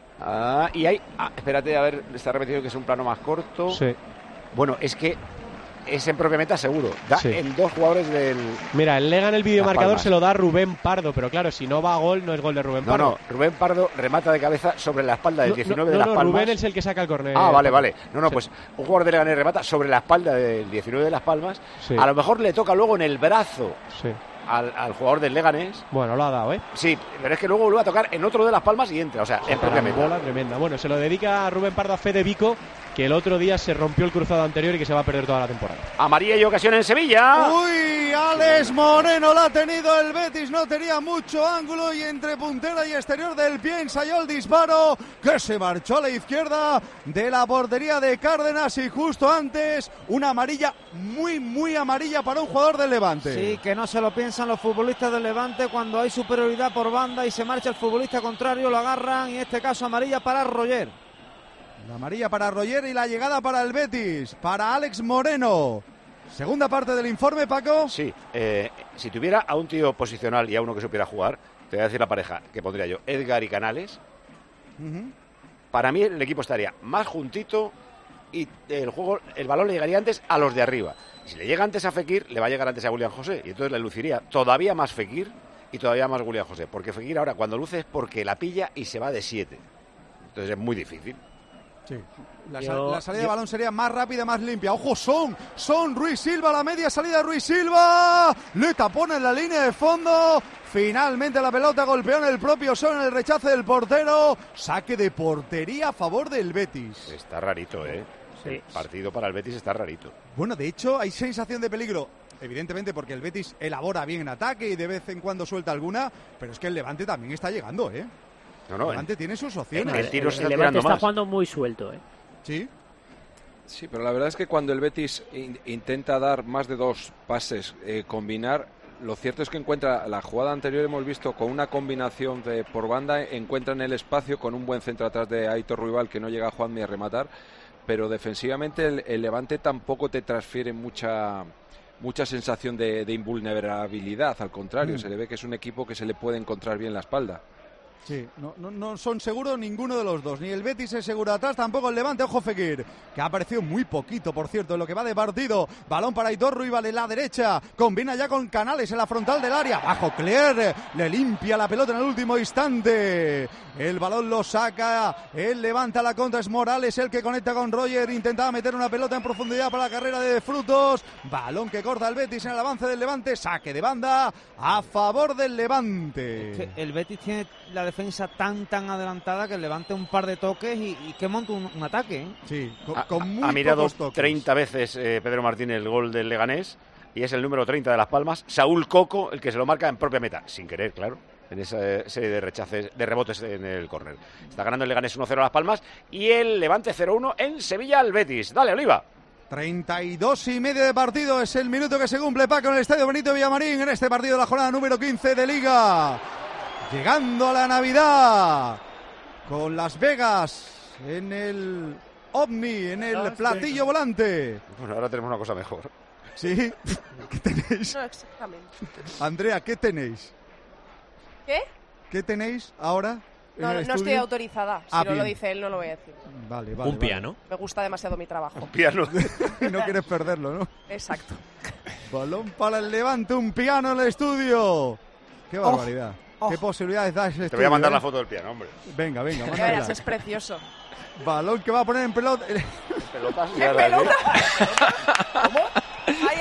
A: Ah, y hay, ah, espérate, a ver, está repetido que es un plano más corto.
H: Sí. Bueno,
A: es que es en propia meta seguro. Da sí. en dos jugadores del...
H: Mira, el Lega en el videomarcador se lo da a Rubén Pardo, pero claro, si no va a gol, no es gol de Rubén Pardo.
A: No, no, Rubén Pardo remata de cabeza sobre la espalda del
H: no,
A: diecinueve
H: no,
A: de
H: no,
A: Las
H: no,
A: Palmas.
H: Rubén es el que saca el córner.
A: Ah, vale, vale. No, no,
H: sí.
A: pues un jugador de Leganés remata sobre la espalda del diecinueve de Las Palmas. Sí. A lo mejor le toca luego en el brazo.
H: Sí.
A: Al, al jugador del Leganés.
H: Bueno, lo ha dado, ¿eh?
A: Sí, pero es que luego vuelve a tocar en otro de Las Palmas y entra, o sea, en propia meta.
H: Bola tremenda. Bueno, se lo dedica a Rubén Pardo a Fede Vico, que el otro día se rompió el cruzado anterior y que se va a perder toda la temporada.
A: Amarilla y ocasión en Sevilla.
G: Uy, Alex Moreno la ha tenido el Betis, no tenía mucho ángulo y entre puntera y exterior del pie ensayó el disparo que se marchó a la izquierda de la portería de Cárdenas y justo antes una amarilla muy, muy amarilla para un jugador del Levante.
O: Sí, que no se lo piensan los futbolistas del Levante cuando hay superioridad por banda y se marcha el futbolista contrario, lo agarran y en este caso amarilla para Roger.
G: La amarilla para Roger y la llegada para el Betis, para Alex Moreno. Segunda parte del informe, Paco.
A: Sí, eh, si tuviera a un tío posicional y a uno que supiera jugar, te voy a decir la pareja que pondría yo, Edgar y Canales. Uh-huh. Para mí el equipo estaría más juntito y el juego, el balón le llegaría antes a los de arriba. Y si le llega antes a Fekir, le va a llegar antes a William José y entonces le luciría todavía más Fekir y todavía más William José, porque Fekir ahora cuando luce es porque la pilla y se va de siete. Entonces es muy difícil.
G: Sí. La, yo, la salida yo... de balón sería más rápida, más limpia. ¡Ojo, Son! Son Ruiz Silva, la media salida de Ruiz Silva. Le tapona en la línea de fondo. Finalmente la pelota golpeó en el propio Son en el rechace del portero. Saque de portería a favor del Betis.
A: Está rarito, ¿eh? Sí. El partido para el Betis está rarito.
G: Bueno, de hecho hay sensación de peligro. Evidentemente porque el Betis elabora bien en ataque y de vez en cuando suelta alguna. Pero es que el Levante también está llegando, ¿eh?
A: No, no,
G: el Levante tiene sus opciones.
N: El, el, el, el Levante está más. jugando muy suelto, ¿eh?
G: Sí.
M: Sí, pero la verdad es que cuando el Betis in, intenta dar más de dos pases, eh, combinar, lo cierto es que encuentra, la jugada anterior hemos visto con una combinación de por banda, encuentran el espacio con un buen centro atrás de Aitor Ruibal que no llega a Juanmi a rematar, pero defensivamente el, el Levante tampoco te transfiere mucha mucha sensación de, de invulnerabilidad, al contrario, mm. se le ve que es un equipo que se le puede encontrar bien la espalda.
G: Sí, no, no, no son seguros ninguno de los dos, ni el Betis es seguro atrás, tampoco el Levante. Ojo Fekir, que ha aparecido muy poquito, por cierto, en lo que va de partido. Balón para Aitor Ruibal en la derecha, combina ya con Canales en la frontal del área. Bajo Clear, le limpia la pelota en el último instante. El balón lo saca, él levanta la contra, es Morales el que conecta con Roger, intentaba meter una pelota en profundidad para la carrera de Frutos. Balón que corta el Betis en el avance del Levante, saque de banda a favor del Levante.
O: Es que el Betis tiene la defensa tan tan adelantada que levante un par de toques y, y que monte un, un ataque, ¿eh?
G: Sí, con, con muy
A: ha mirado
G: toques.
A: treinta veces eh, Pedro Martín el gol del Leganés y es el número treinta de Las Palmas, Saúl Coco, el que se lo marca en propia meta, sin querer, claro, en esa serie de rechaces, de rebotes en el córner. Está ganando el Leganés uno cero a Las Palmas y el Levante cero uno en Sevilla al Betis. Dale, Oliva.
G: treinta y dos y medio de partido, es el minuto que se cumple, Paco, en el Estadio Benito Villamarín, en este partido de la jornada número quince de Liga. Llegando a la Navidad con Las Vegas en el Omni, en el Las platillo Vegas. Volante.
A: Bueno, ahora tenemos una cosa mejor.
G: ¿Sí? ¿Qué tenéis?
J: No, exactamente.
G: Andrea, ¿qué tenéis?
J: ¿Qué?
G: ¿Qué tenéis ahora?
J: No, no estoy autorizada. Si ah, no bien. Lo dice él, no lo voy a decir.
G: Vale, vale.
E: Un piano.
J: Vale. Me gusta demasiado mi trabajo.
A: Un piano.
G: No quieres perderlo, ¿no?
J: Exacto.
G: Balón para el Levante, un piano en el estudio. ¡Qué barbaridad! Oh. Oh. ¿Qué posibilidades da ese
A: Te
G: estudio,
A: voy a mandar
G: eh?
A: la foto del piano, hombre.
G: Venga, venga,
J: mándala. Verás, es precioso.
G: Balón que va a poner en pelota.
A: ¿Pelotas?
J: ¿Qué pelota? ¿Cómo? Ahí el surco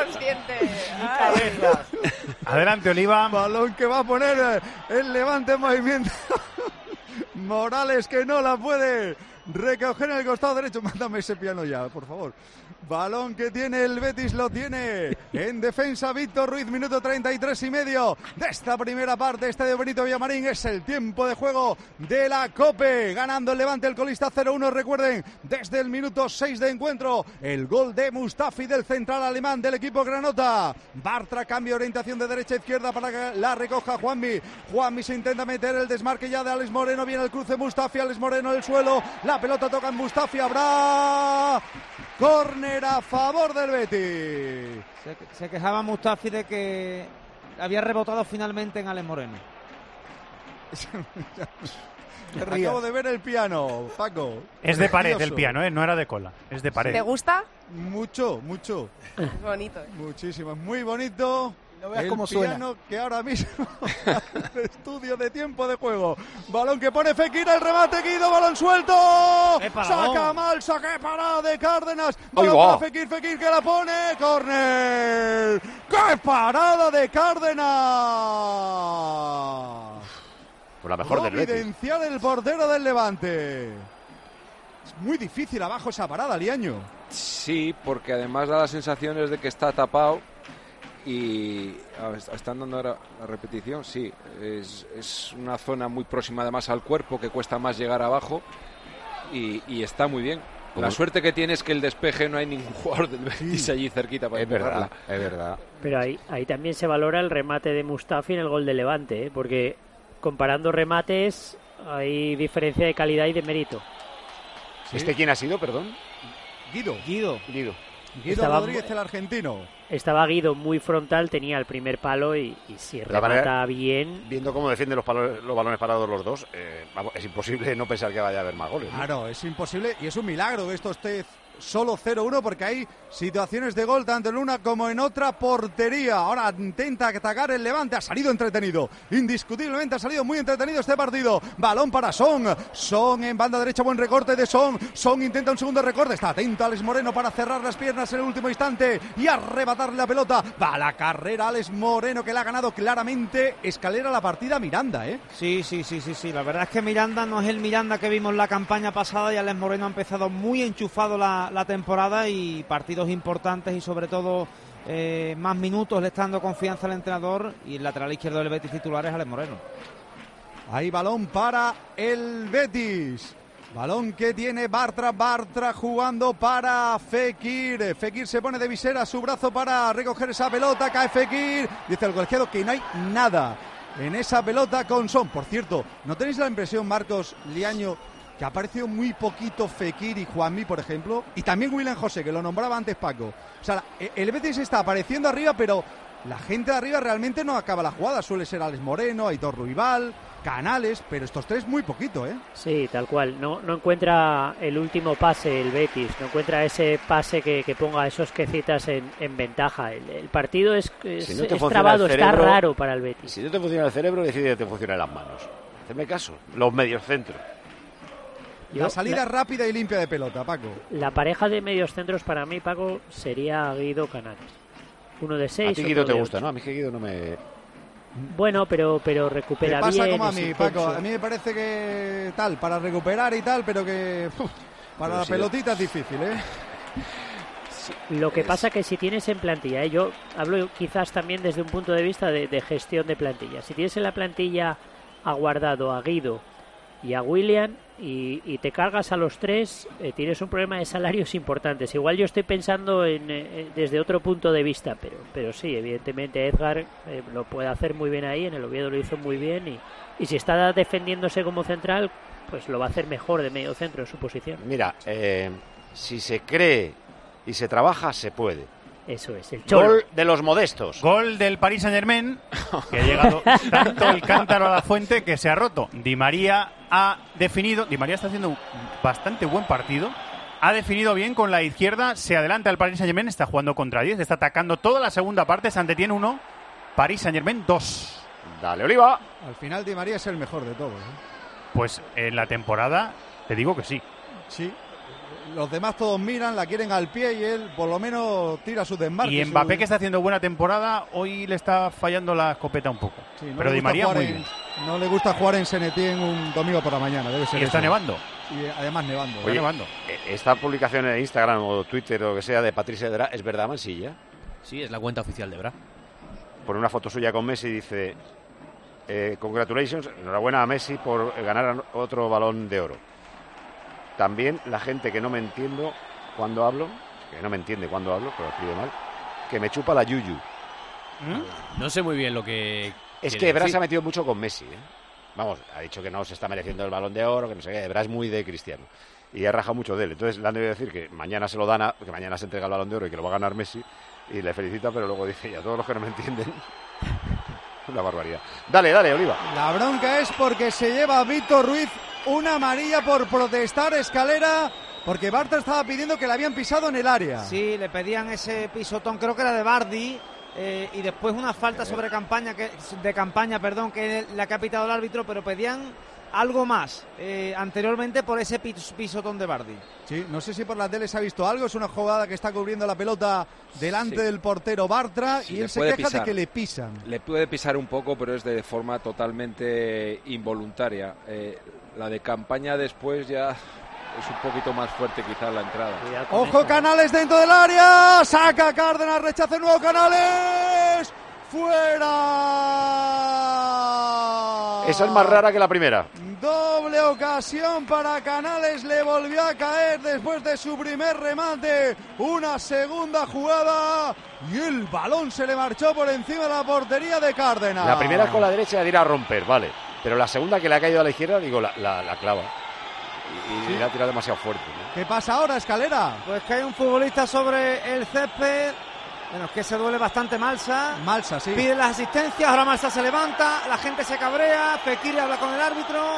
J: consciente.
I: Adelante, Oliva.
G: Balón que va a poner el Levante en movimiento. Morales que no la puede recoger en el costado derecho. Mándame ese piano ya, por favor. Balón que tiene el Betis, lo tiene en defensa Víctor Ruiz, minuto treinta y tres y medio de esta primera parte. Estadio Benito Villamarín, es el tiempo de juego de la COPE, ganando el Levante, el colista cero uno, recuerden, desde el minuto seis de encuentro, el gol de Mustafi del central alemán del equipo granota. Bartra cambia orientación de derecha a izquierda para que la recoja Juanmi. Juanmi se intenta meter el desmarque ya de Alex Moreno, viene el cruce Mustafi, Alex Moreno en el suelo, la pelota toca en Mustafi, habrá córner a favor del Betis.
O: Se, se quejaba Mustafi de que había rebotado finalmente en Alex Moreno.
G: Acabo de ver el piano, Paco.
I: Es de pared el piano, ¿eh? No era de cola, es de pared.
J: ¿Te gusta?
G: Mucho, mucho.
J: Es bonito. ¿eh?
G: Muchísimo, es muy bonito.
S: No veas
G: el
S: cómo
G: piano
S: suena.
G: Que ahora mismo el estudio de tiempo de juego. Balón que pone Fekir, el remate Guido, balón suelto. Saca mal, saque parada de Cárdenas. Balón para Fekir, Fekir que la pone. Córner. ¡Qué parada de Cárdenas!
A: Por la mejor del Betis.
G: Providencial el portero del Levante. Es muy difícil abajo esa parada, Liaño.
M: Sí, porque además da las sensaciones de que está tapado. Y están dando ahora la repetición, sí, es, es una zona muy próxima además al cuerpo, que cuesta más llegar abajo y, y está muy bien. La suerte que tiene es que el despeje no hay ningún jugador del Betis allí cerquita para
A: Es verdad,
M: empujarla.
A: es verdad.
N: Pero ahí, ahí también se valora el remate de Mustafi en el gol de Levante, ¿eh? Porque comparando remates hay diferencia de calidad y de mérito.
A: ¿Sí? ¿Este quién ha sido, perdón?
G: Guido.
O: Guido.
A: Guido.
G: Guido
N: Estaba,
G: Rodríguez, el argentino.
N: Estaba Guido muy frontal, tenía el primer palo y, y si
A: La
N: remata
A: manera,
N: bien...
A: Viendo cómo defienden los, palos, los balones parados los dos, eh, vamos, es imposible no pensar que vaya a haber más goles, ¿no?
G: Claro, es imposible y es un milagro que esto esté solo cero uno porque hay situaciones de gol tanto en una como en otra portería. Ahora intenta atacar el Levante, ha salido entretenido, indiscutiblemente ha salido muy entretenido este partido. Balón para Son, Son en banda derecha, buen recorte de Son, Son intenta un segundo recorte, está atento Alex Moreno para cerrar las piernas en el último instante y arrebatarle la pelota. Va a la carrera Alex Moreno que le ha ganado claramente escalera la partida Miranda, ¿eh?
O: Sí, sí, sí, sí, sí. La verdad es que Miranda no es el Miranda que vimos la campaña pasada y Alex Moreno ha empezado muy enchufado la, la temporada y partidos importantes y sobre todo eh, más minutos le está dando confianza al entrenador y el lateral izquierdo del Betis titular es Alex Moreno.
G: Hay balón para el Betis. Balón que tiene Bartra, Bartra jugando para Fekir. Fekir se pone de visera su brazo para recoger esa pelota, cae Fekir. Dice el colegiado que no hay nada en esa pelota con Son. Por cierto, ¿no tenéis la impresión, Marcos, Liaño, que ha aparecido muy poquito Fekir y Juanmi, por ejemplo? Y también William José, que lo nombraba antes Paco. O sea, el Betis está apareciendo arriba, pero la gente de arriba realmente no acaba la jugada. Suele ser Alex Moreno, Aitor Ruibal, Canales, pero estos tres muy poquito, ¿eh?
N: Sí, tal cual. No, no encuentra el último pase el Betis, no encuentra ese pase que, que ponga esos que citas en, en ventaja. El, el partido es, es,
A: si no te
N: es
A: funciona
N: trabado,
A: el cerebro,
N: está raro para el Betis.
A: Si no te funciona el cerebro, decide que te funcionan las manos. Hacedme caso, los medios centros.
G: La
N: Yo,
G: salida
N: la,
G: rápida y limpia de pelota, Paco.
N: La pareja de medios centros para mí, Paco, sería Guido Canales. Uno de seis.
A: A ti Guido te gusta, ¿no? A mí que Guido no me...
N: Bueno, pero, pero recupera
G: bien. Pasa
N: bien,
G: como a
N: es
G: mí,
N: intenso.
G: Paco. A mí me parece que tal, para recuperar y tal, pero que uf, para
A: Pero
G: la
A: sí.
G: pelotita es difícil, ¿eh?
N: Lo que pasa que si tienes en plantilla, ¿eh? Yo hablo quizás también desde un punto de vista de, de gestión de plantilla. Si tienes en la plantilla a Guardado, a Guido y a William y, y te cargas a los tres, eh, tienes un problema de salarios importantes. Igual yo estoy pensando en, eh, desde otro punto de vista, pero, pero sí, evidentemente Edgar eh, lo puede hacer muy bien ahí, en el Oviedo lo hizo muy bien y, y si está defendiéndose como central, pues lo va a hacer mejor de medio centro en su posición.
A: Mira, eh, si se cree y se trabaja, se puede.
N: Eso es, el cholo.
A: Gol de los modestos.
I: Gol del Paris Saint-Germain, que ha llegado tanto el cántaro a la fuente que se ha roto. Di María ha definido, Di María está haciendo bastante buen partido, ha definido bien con la izquierda, se adelanta el Paris Saint-Germain, está jugando contra diez, está atacando toda la segunda parte, se detiene uno, Paris Saint-Germain dos.
A: Dale, Oliva.
G: Al final Di María es el mejor de todos, ¿eh?
I: Pues en la temporada te digo que sí.
G: Sí. Los demás todos miran, la quieren al pie y él por lo menos tira sus desmarques.
I: Y Mbappé,
G: su...
I: que está haciendo buena temporada, hoy le está fallando la escopeta un poco.
G: Sí, no
I: pero Di María muy
G: en,
I: bien.
G: No le gusta jugar en Senetien un domingo por la mañana, debe ser
I: Y está
G: eso.
I: nevando.
G: Y además nevando.
A: Oye,
G: está nevando.
A: esta publicación en Instagram o Twitter o lo que sea de Patricia Evra, ¿es verdad, Mansilla?
S: Sí, es la cuenta oficial de Evra.
A: Por una foto suya con Messi dice, eh, congratulations, enhorabuena a Messi por ganar otro Balón de Oro. También la gente que no me entiendo cuando hablo, que no me entiende cuando hablo, pero escribe mal, que me chupa la yuyu.
S: ¿Mm? No sé muy bien lo que...
A: Es que Evra se ha metido mucho con Messi, ¿eh? Vamos, ha dicho que no se está mereciendo el Balón de Oro, que no sé qué. Evra es muy de Cristiano y ha rajado mucho de él. Entonces le han debido decir que mañana se lo dan, a, que mañana se entrega el Balón de Oro y que lo va a ganar Messi, y le felicita, pero luego dice, y a todos los que no me entienden, una barbaridad. Dale, dale, Oliva.
G: La bronca es porque se lleva a Víctor Ruiz una amarilla por protestar, Escalera, porque Bartra estaba pidiendo que le habían pisado en el área.
O: Sí, le pedían ese pisotón, creo que era de Bardi, eh, y después una falta sobre campaña que, de campaña, perdón, que la que ha pitado el árbitro, pero pedían algo más eh, anteriormente por ese pis, pisotón de Bardi.
G: Sí, no sé si por la tele se ha visto algo, es una jugada que está cubriendo la pelota delante sí. del portero Bartra, sí, y él se queja pisar. de que le pisan.
M: Le puede pisar un poco, pero es de forma totalmente involuntaria. Eh, la de campaña después ya es un poquito más fuerte quizás la entrada.
G: Ojo, eso. Canales dentro del área, saca Cárdenas, rechaza el nuevo Canales, fuera.
A: Esa es más rara que la primera.
G: Doble ocasión para Canales, le volvió a caer después de su primer remate, una segunda jugada y el balón se le marchó por encima de la portería de Cárdenas.
A: La primera con la derecha de ir a romper, vale, pero la segunda que le ha caído a la izquierda, digo, la, la, la clava y, y sí. le ha tirado demasiado fuerte, ¿no?
G: ¿Qué pasa ahora, Escalera?
O: Pues que hay un futbolista sobre el césped. Bueno, es que se duele bastante Malsa.
G: Malsa, sí.
O: Pide las asistencias, ahora Malsa se levanta, la gente se cabrea, Fekir habla con el árbitro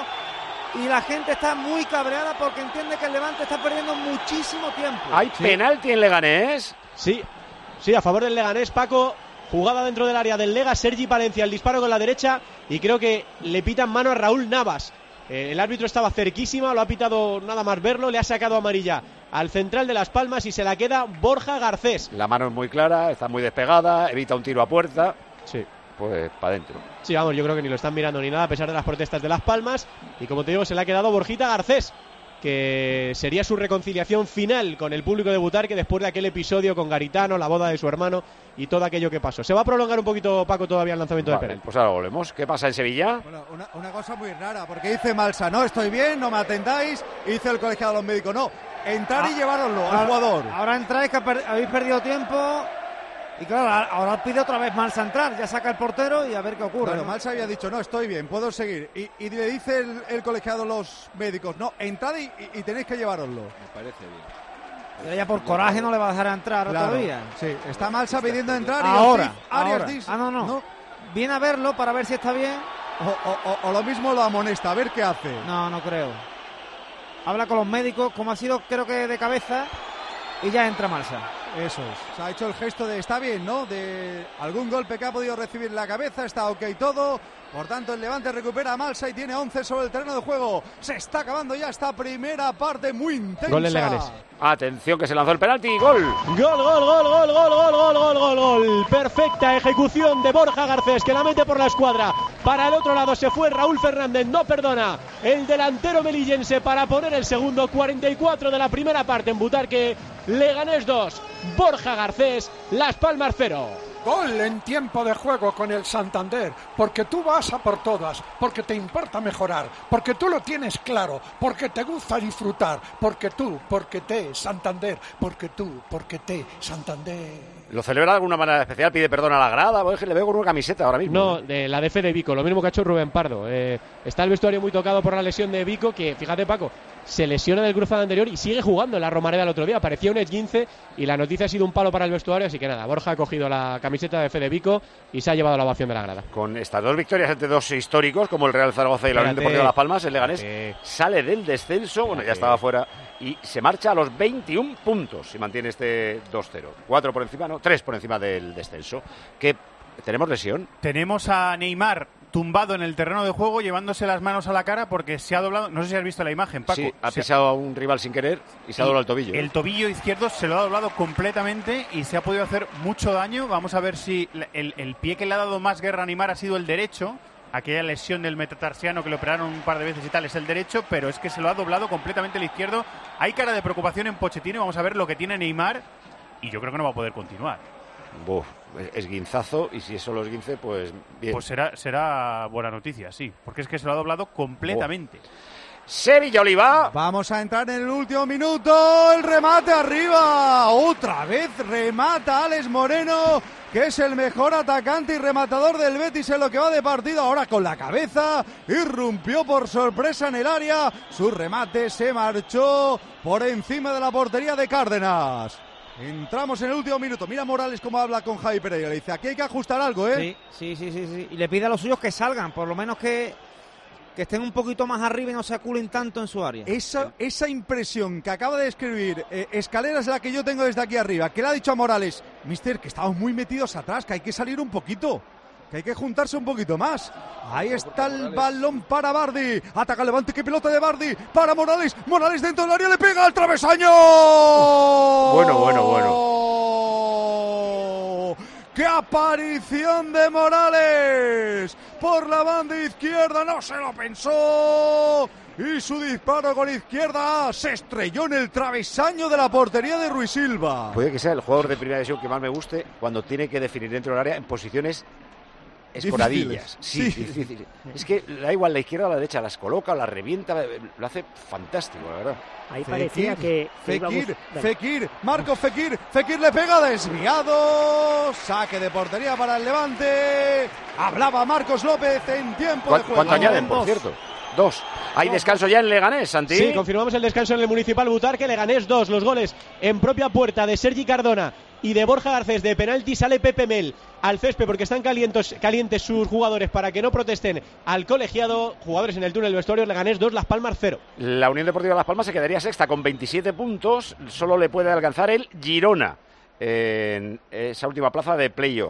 O: y la gente está muy cabreada porque entiende que el Levante está perdiendo muchísimo tiempo.
A: ¿Hay sí. penalti en Leganés?
H: Sí, sí, a favor del Leganés, Paco. Jugada dentro del área del Lega, Sergi Palencia, el disparo con la derecha y creo que le pitan mano a Raúl Navas. Eh, el árbitro estaba cerquísima, lo ha pitado nada más verlo, le ha sacado amarilla al central de Las Palmas y se la queda Borja Garcés.
A: La mano es muy clara, está muy despegada, evita un tiro a puerta.
H: Sí.
A: Pues para adentro.
H: Sí, vamos, yo creo que ni lo están mirando ni nada a pesar de las protestas de Las Palmas. Y como te digo, se le ha quedado Borjita Garcés, que sería su reconciliación final con el público de Butarque después de aquel episodio con Garitano, la boda de su hermano y todo aquello que pasó. Se va a prolongar un poquito, Paco, todavía el lanzamiento
A: vale,
H: de penalti.
A: Pues ahora volvemos. ¿Qué pasa en Sevilla?
G: Bueno, una, una cosa muy rara, porque dice Malsa, no, estoy bien, no me atendáis, y dice el colegiado de los médicos, no, entrar ah, y llevároslo
O: ahora,
G: al jugador.
O: Ahora entráis, que per habéis perdido tiempo. Y claro, ahora pide otra vez Malsa entrar, ya saca el portero y a ver qué ocurre.
G: Bueno,
O: ¿no?
G: Malsa había dicho, no, estoy bien, puedo seguir. Y, y le dice el, el colegiado a los médicos, no, entrad y, y, y tenéis que llevároslo.
M: Me parece bien.
O: Pero ya por coraje no le va a dejar entrar
G: claro,
O: todavía.
G: Sí, está Malsa pidiendo entrar y
O: ahora,
G: Arias
O: ahora.
G: dice,
O: Ah, no, no,
G: no.
O: Viene a verlo para ver si está bien.
G: O, o, o, o lo mismo lo amonesta, a ver qué hace.
O: No, no creo. Habla con los médicos, como ha sido creo que de cabeza, y ya entra Malsa.
G: Eso es. Se ha hecho el gesto de está bien, ¿no? De algún golpe que ha podido recibir en la cabeza, está ok todo. Por tanto, el Levante recupera a Malsa y tiene once sobre el terreno de juego. Se está acabando ya esta primera parte muy intensa.
H: Gol del Leganés.
A: Atención que se lanzó el penalti. Gol.
H: Gol, gol, gol, gol, gol, gol, gol, gol, gol, gol. Perfecta ejecución de Borja Garcés, que la mete por la escuadra. Para el otro lado se fue Raúl Fernández, no perdona. El delantero melillense para poner el segundo. cuarenta y cuatro de la primera parte en Butarque. Leganés dos, Borja Garcés, Las Palmas cero.
P: Gol en tiempo de juego con el Santander, porque tú vas a por todas, porque te importa mejorar, porque tú lo tienes claro, porque te gusta disfrutar, porque tú, porque te, Santander, porque tú, porque te, Santander.
A: ¿Lo celebra de alguna manera especial? ¿Pide perdón a la grada? Pues le veo con una camiseta ahora mismo.
H: No, de la de Fede Vico, lo mismo que ha hecho Rubén Pardo. Eh, está el vestuario muy tocado por la lesión de Vico, que fíjate, Paco, se lesiona del cruzado anterior y sigue jugando en la Romareda el otro día. Parecía un esguince y la noticia ha sido un palo para el vestuario, así que nada, Borja ha cogido la camiseta de Fede Vico y se ha llevado la ovación de la grada.
A: Con estas dos victorias entre dos históricos, como el Real Zaragoza y la Unión Deportiva de Las Palmas, el Leganés Espérate. sale del descenso, bueno, ya estaba fuera, y se marcha a los veintiún puntos si mantiene este dos cero. cuatro por encima, no, tres por encima del descenso. ¿Qué? ¿Tenemos lesión?
I: Tenemos a Neymar tumbado en el terreno de juego, llevándose las manos a la cara porque se ha doblado. No sé si has visto la imagen, Paco.
A: Sí, ha
I: se
A: pisado a un rival sin querer y se ha doblado el tobillo.
I: El tobillo izquierdo se lo ha doblado completamente y se ha podido hacer mucho daño. Vamos a ver si el, el pie que le ha dado más guerra a Neymar ha sido el derecho. Aquella lesión del metatarsiano que le operaron un par de veces y tal es el derecho, pero es que se lo ha doblado completamente el izquierdo. Hay cara de preocupación en Pochettino. Vamos a ver lo que tiene Neymar y yo creo que no va a poder continuar.
A: Buf, esguinzazo, y si es solo esguince, pues bien.
I: Pues será, será buena noticia, sí, porque es que se lo ha doblado completamente.
A: Oh. Sevilla Oliva.
G: Vamos a entrar en el último minuto. El remate arriba. Otra vez remata Alex Moreno, que es el mejor atacante y rematador del Betis en lo que va de partido. Ahora con la cabeza irrumpió por sorpresa en el área. Su remate se marchó por encima de la portería de Cárdenas. Entramos en el último minuto. Mira Morales cómo habla con Javi Pereira. Le dice, aquí hay que ajustar algo, ¿eh?
O: Sí, sí, sí, sí, sí. Y le pide a los suyos que salgan, por lo menos que, que estén un poquito más arriba y no se aculen tanto en su área.
G: Esa, esa impresión que acaba de escribir eh, Escalera es la que yo tengo desde aquí arriba. Que le ha dicho a Morales, mister, que estamos muy metidos atrás, que hay que salir un poquito, que hay que juntarse un poquito más. Ahí está el balón para Bardi. Ataca Levante, qué pelota de Bardi para Morales. Morales dentro del área, le pega al travesaño.
A: Bueno, bueno, bueno.
G: ¡Qué aparición de Morales! Por la banda izquierda, no se lo pensó. Y su disparo con izquierda se estrelló en el travesaño de la portería de Ruiz Silva.
A: Puede que sea el jugador de primera división que más me guste cuando tiene que definir dentro del área en posiciones escoradillas. Sí, sí. Difícil. Es que da igual la izquierda o la derecha, las coloca, las revienta, lo hace fantástico, la verdad.
N: Ahí parecía que...
G: Fekir, Fekir, Marco Fekir, Fekir le pega, desviado, saque de portería para el Levante. Hablaba Marcos López en tiempo de juego.
A: ¿Cuánto añaden, por cierto? Dos. Hay descanso ya en Leganés, Santi.
H: Sí, confirmamos el descanso en el Municipal Butarque. Leganés dos. Los goles en propia puerta de Sergi Cardona y de Borja Garcés. De penalti sale Pepe Mel al césped porque están calientes, calientes sus jugadores para que no protesten al colegiado. Jugadores en el túnel vestuario. Leganés dos, Las Palmas cero.
A: La Unión Deportiva Las Palmas se quedaría sexta con veintisiete puntos. Solo le puede alcanzar el Girona en esa última plaza de playoff,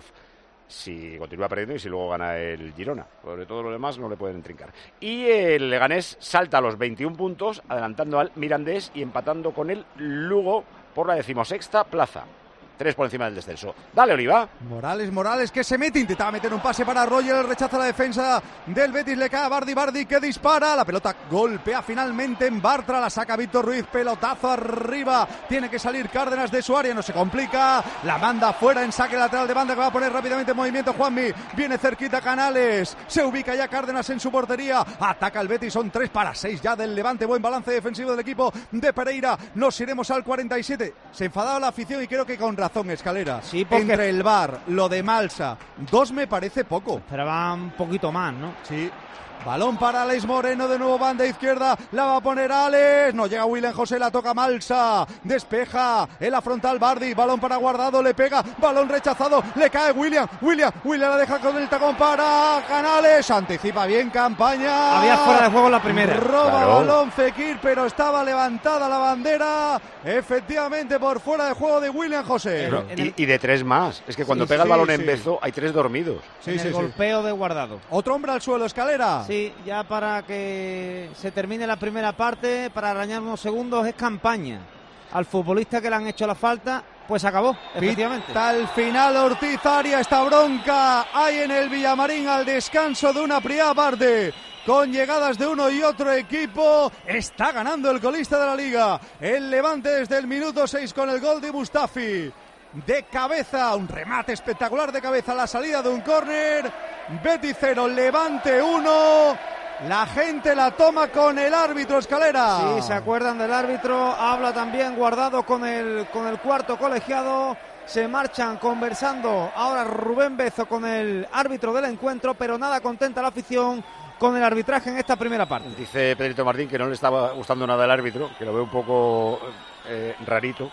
A: si continúa perdiendo y si luego gana el Girona. Sobre todo lo demás no le pueden trincar. Y el Leganés salta a los veintiún puntos, adelantando al Mirandés y empatando con el Lugo por la decimosexta plaza. Tres por encima del descenso. Dale, Oliva.
G: Morales, Morales, que se mete, intentaba meter un pase para Roger, rechaza la defensa del Betis, le cae a Bardi, Bardi que dispara, la pelota golpea finalmente en Bartra, la saca Víctor Ruiz, pelotazo arriba, tiene que salir Cárdenas de su área, no se complica, la manda fuera en saque lateral de banda que va a poner rápidamente en movimiento Juanmi, viene cerquita Canales, se ubica ya Cárdenas en su portería, ataca el Betis, son tres para seis ya del Levante, buen balance defensivo del equipo de Pereira, nos iremos al cuarenta y siete, se enfadaba la afición y creo que con razón. Escalera,
O: sí, porque...
G: entre el V A R, lo de Malsa, dos me parece poco.
O: Esperaba un poquito más, ¿no?
G: Sí. Balón para Alex Moreno, de nuevo banda izquierda, la va a poner Alex, no llega William José, la toca Malsa, despeja en la frontal Bardi, balón para Guardado, le pega, balón rechazado, le cae William, William, William la deja con el tacón para Canales, anticipa bien Campaña.
O: Había fuera de juego la primera.
G: Roba
A: claro.
G: Balón Fekir, pero estaba levantada la bandera, efectivamente por fuera de juego de William José.
A: Pero, y, y de tres más, es que cuando
G: sí,
A: pega
G: sí,
A: el balón
G: sí.
A: en Bezo hay tres dormidos.
G: Sí,
O: en
G: sí,
O: el
G: sí.
O: golpeo de Guardado.
G: Otro hombre al suelo, Escalera.
O: Sí, ya para que se termine la primera parte, para arañar unos segundos, es Campaña. Al futbolista que le han hecho la falta, pues acabó, efectivamente.
G: Hasta el final Ortiz Aria, esta bronca hay en el Villamarín al descanso de una primera parte. Con llegadas de uno y otro equipo, está ganando el colista de la Liga. El Levante desde el minuto seis con el gol de Mustafi. De cabeza, un remate espectacular de cabeza, la salida de un córner. Betis cero, Levante uno. La gente la toma con el árbitro, Escalera.
O: Sí, se acuerdan del árbitro. Habla también Guardado con el, con el cuarto colegiado. Se marchan conversando ahora Rubén Bezo con el árbitro del encuentro, pero nada contenta la afición con el arbitraje en esta primera parte.
A: Dice Pedrito Martín que no le estaba gustando nada el árbitro, que lo ve un poco eh, rarito.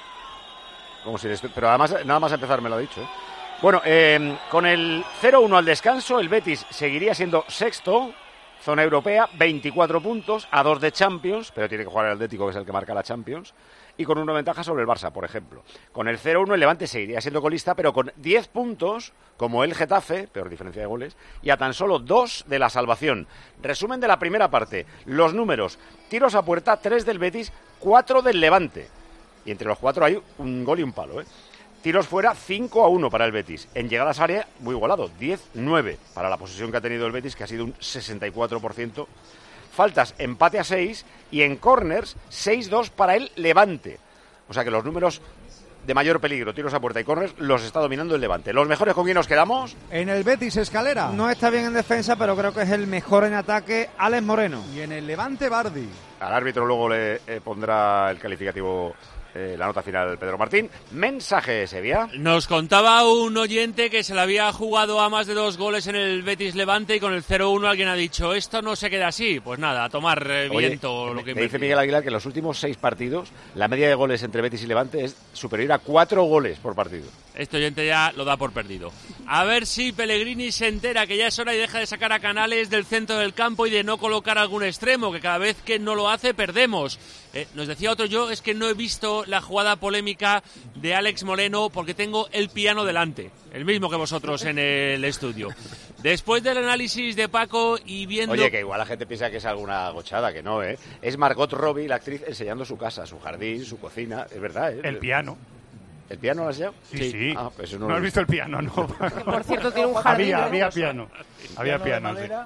A: Como si les... Pero además, nada más empezar me lo ha dicho. ¿eh? Bueno, eh, con el cero uno al descanso, el Betis seguiría siendo sexto Zona europea, veinticuatro puntos, a dos de Champions, pero tiene que jugar el Atlético, que es el que marca la Champions, y con una ventaja sobre el Barça, por ejemplo. Con el cero uno el Levante seguiría siendo colista, pero con diez puntos, como el Getafe, peor diferencia de goles, y a tan solo dos de la salvación. Resumen de la primera parte. Los números: tiros a puerta, tres del Betis, cuatro del Levante. Y entre los cuatro hay un gol y un palo, ¿eh? Tiros fuera, cinco a uno para el Betis. En llegadas a área, muy igualado, diez nueve para la posesión que ha tenido el Betis, que ha sido un sesenta y cuatro por ciento. Faltas, empate a seis, y en corners, seis dos para el Levante. O sea que los números de mayor peligro, tiros a puerta y corners, los está dominando el Levante. ¿Los mejores con quién nos quedamos?
G: En el Betis, Escalera.
O: No está bien en defensa, pero creo que es el mejor en ataque, Alex Moreno.
G: Y en el Levante, Bardi.
A: Al árbitro luego le eh, pondrá el calificativo, eh, la nota final, Pedro Martín. Mensaje, Sevilla.
Q: Nos contaba un oyente que se le había jugado a más de dos goles en el Betis Levante y con el cero uno alguien ha dicho, esto no se queda así. Pues nada, a tomar eh,
A: Oye,
Q: viento. Lo que
A: me dice Miguel Aguilar que en los últimos seis partidos la media de goles entre Betis y Levante es superior a cuatro goles por partido.
Q: Este oyente ya lo da por perdido. A ver si Pellegrini se entera que ya es hora y deja de sacar a Canales del centro del campo y de no colocar algún extremo, que cada vez que no lo hace perdemos. Eh, nos decía otro yo, es que no he visto la jugada polémica de Alex Moreno porque tengo el piano delante, el mismo que vosotros en el estudio. Después del análisis de Paco y viendo...
A: Oye, que igual la gente piensa que es alguna gochada, que no, ¿eh? Es Margot Robbie, la actriz, enseñando su casa, su jardín, su cocina, es verdad, ¿eh?
I: El piano.
A: ¿El piano lo has enseñado?
I: Sí, sí.
A: Ah, pues eso
I: no,
A: no
I: no has
A: he
I: visto el piano, ¿no?
J: Por cierto, tiene un jardín.
I: Había, había piano. Había piano, sí.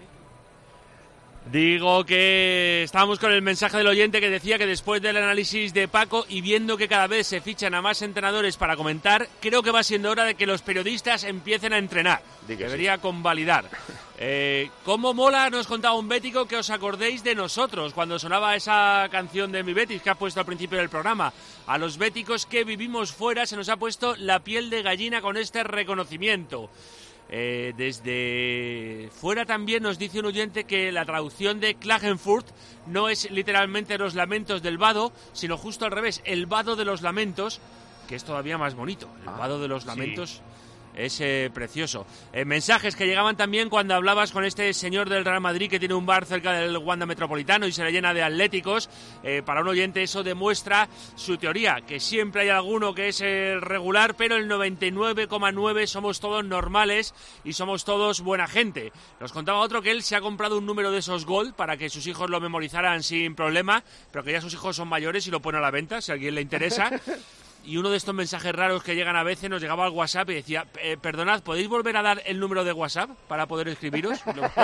Q: Digo que estábamos con el mensaje del oyente que decía que después del análisis de Paco y viendo que cada vez se fichan a más entrenadores para comentar, creo que va siendo hora de que los periodistas empiecen a entrenar. Debería sí. convalidar. Eh, ¿Cómo mola? Nos contaba un bético que os acordéis de nosotros cuando sonaba esa canción de Mi Betis que ha puesto al principio del programa. A los béticos que vivimos fuera se nos ha puesto la piel de gallina con este reconocimiento. Eh, desde fuera también nos dice un oyente que la traducción de Klagenfurt no es literalmente los lamentos del vado, sino justo al revés, el vado de los lamentos, que es todavía más bonito. El ah, vado de los lamentos sí. es eh, precioso. Eh, mensajes que llegaban también cuando hablabas con este señor del Real Madrid que tiene un bar cerca del Wanda Metropolitano y se le llena de atléticos. Eh, para un oyente eso demuestra su teoría, que siempre hay alguno que es eh, regular, pero el noventa y nueve coma nueve somos todos normales y somos todos buena gente. Nos contaba otro que él se ha comprado un número de esos Gold para que sus hijos lo memorizaran sin problema, pero que ya sus hijos son mayores y lo pone a la venta si a alguien le interesa. Y uno de estos mensajes raros que llegan a veces nos llegaba al WhatsApp y decía, eh, perdonad, ¿podéis volver a dar el número de WhatsApp para poder escribiros?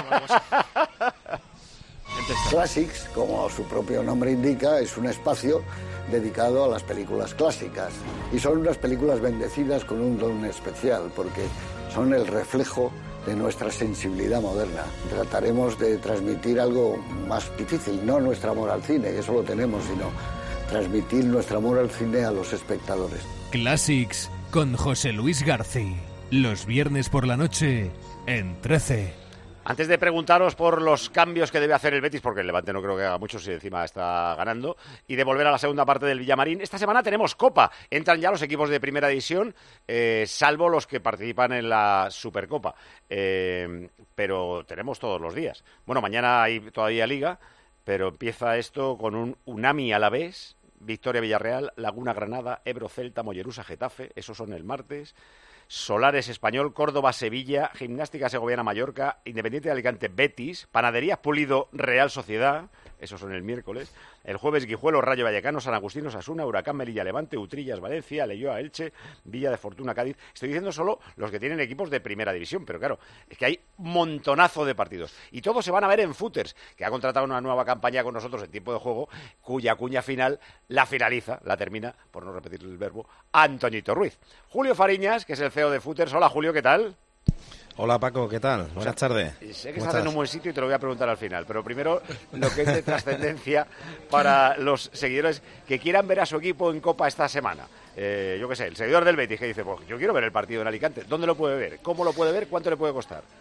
T: Classics, como su propio nombre indica, es un espacio dedicado a las películas clásicas. Y son unas películas bendecidas con un don especial, porque son el reflejo de nuestra sensibilidad moderna. Trataremos de transmitir algo más difícil, no nuestro amor al cine, que eso lo tenemos, sino transmitir nuestro amor al cine a los espectadores.
U: Classics con José Luis García. Los viernes por la noche en trece.
A: Antes de preguntaros por los cambios que debe hacer el Betis, porque el Levante no creo que haga muchos y encima está ganando, y de volver a la segunda parte del Villamarín, esta semana tenemos Copa. Entran ya los equipos de Primera División, eh, salvo los que participan en la Supercopa. Eh, pero tenemos todos los días. Bueno, mañana hay todavía Liga, pero empieza esto con un Unami Alavés, Victoria Villarreal, Laguna Granada, Ebro Celta, Mollerusa Getafe, esos son el martes. Solares Español, Córdoba Sevilla, Gimnástica Segoviana Mallorca, Independiente de Alicante Betis, Panaderías Pulido Real Sociedad, esos son el miércoles. El jueves Guijuelo, Rayo Vallecano, San Agustín Osasuna, Huracán Melilla Levante, Utrillas Valencia, Leioa Elche, Villa de Fortuna Cádiz. Estoy diciendo solo los que tienen equipos de Primera División, pero claro, es que hay montonazo de partidos. Y todos se van a ver en Footers, que ha contratado una nueva campaña con nosotros en tiempo de juego, cuya cuña final la finaliza, la termina, por no repetir el verbo, Antoñito Ruiz. Julio Fariñas, que es el C E O de Footers. Hola Julio, ¿qué tal?
V: Hola Paco, ¿qué tal? Buenas o sea, tardes.
A: Sé que estás, estás en un buen sitio y te lo voy a preguntar al final, pero primero lo que es de trascendencia para los seguidores que quieran ver a su equipo en Copa esta semana. Eh, yo qué sé, el seguidor del Betis que dice, pues yo quiero ver el partido en Alicante. ¿Dónde lo puede ver? ¿Cómo lo puede ver? ¿Cuánto le puede costar?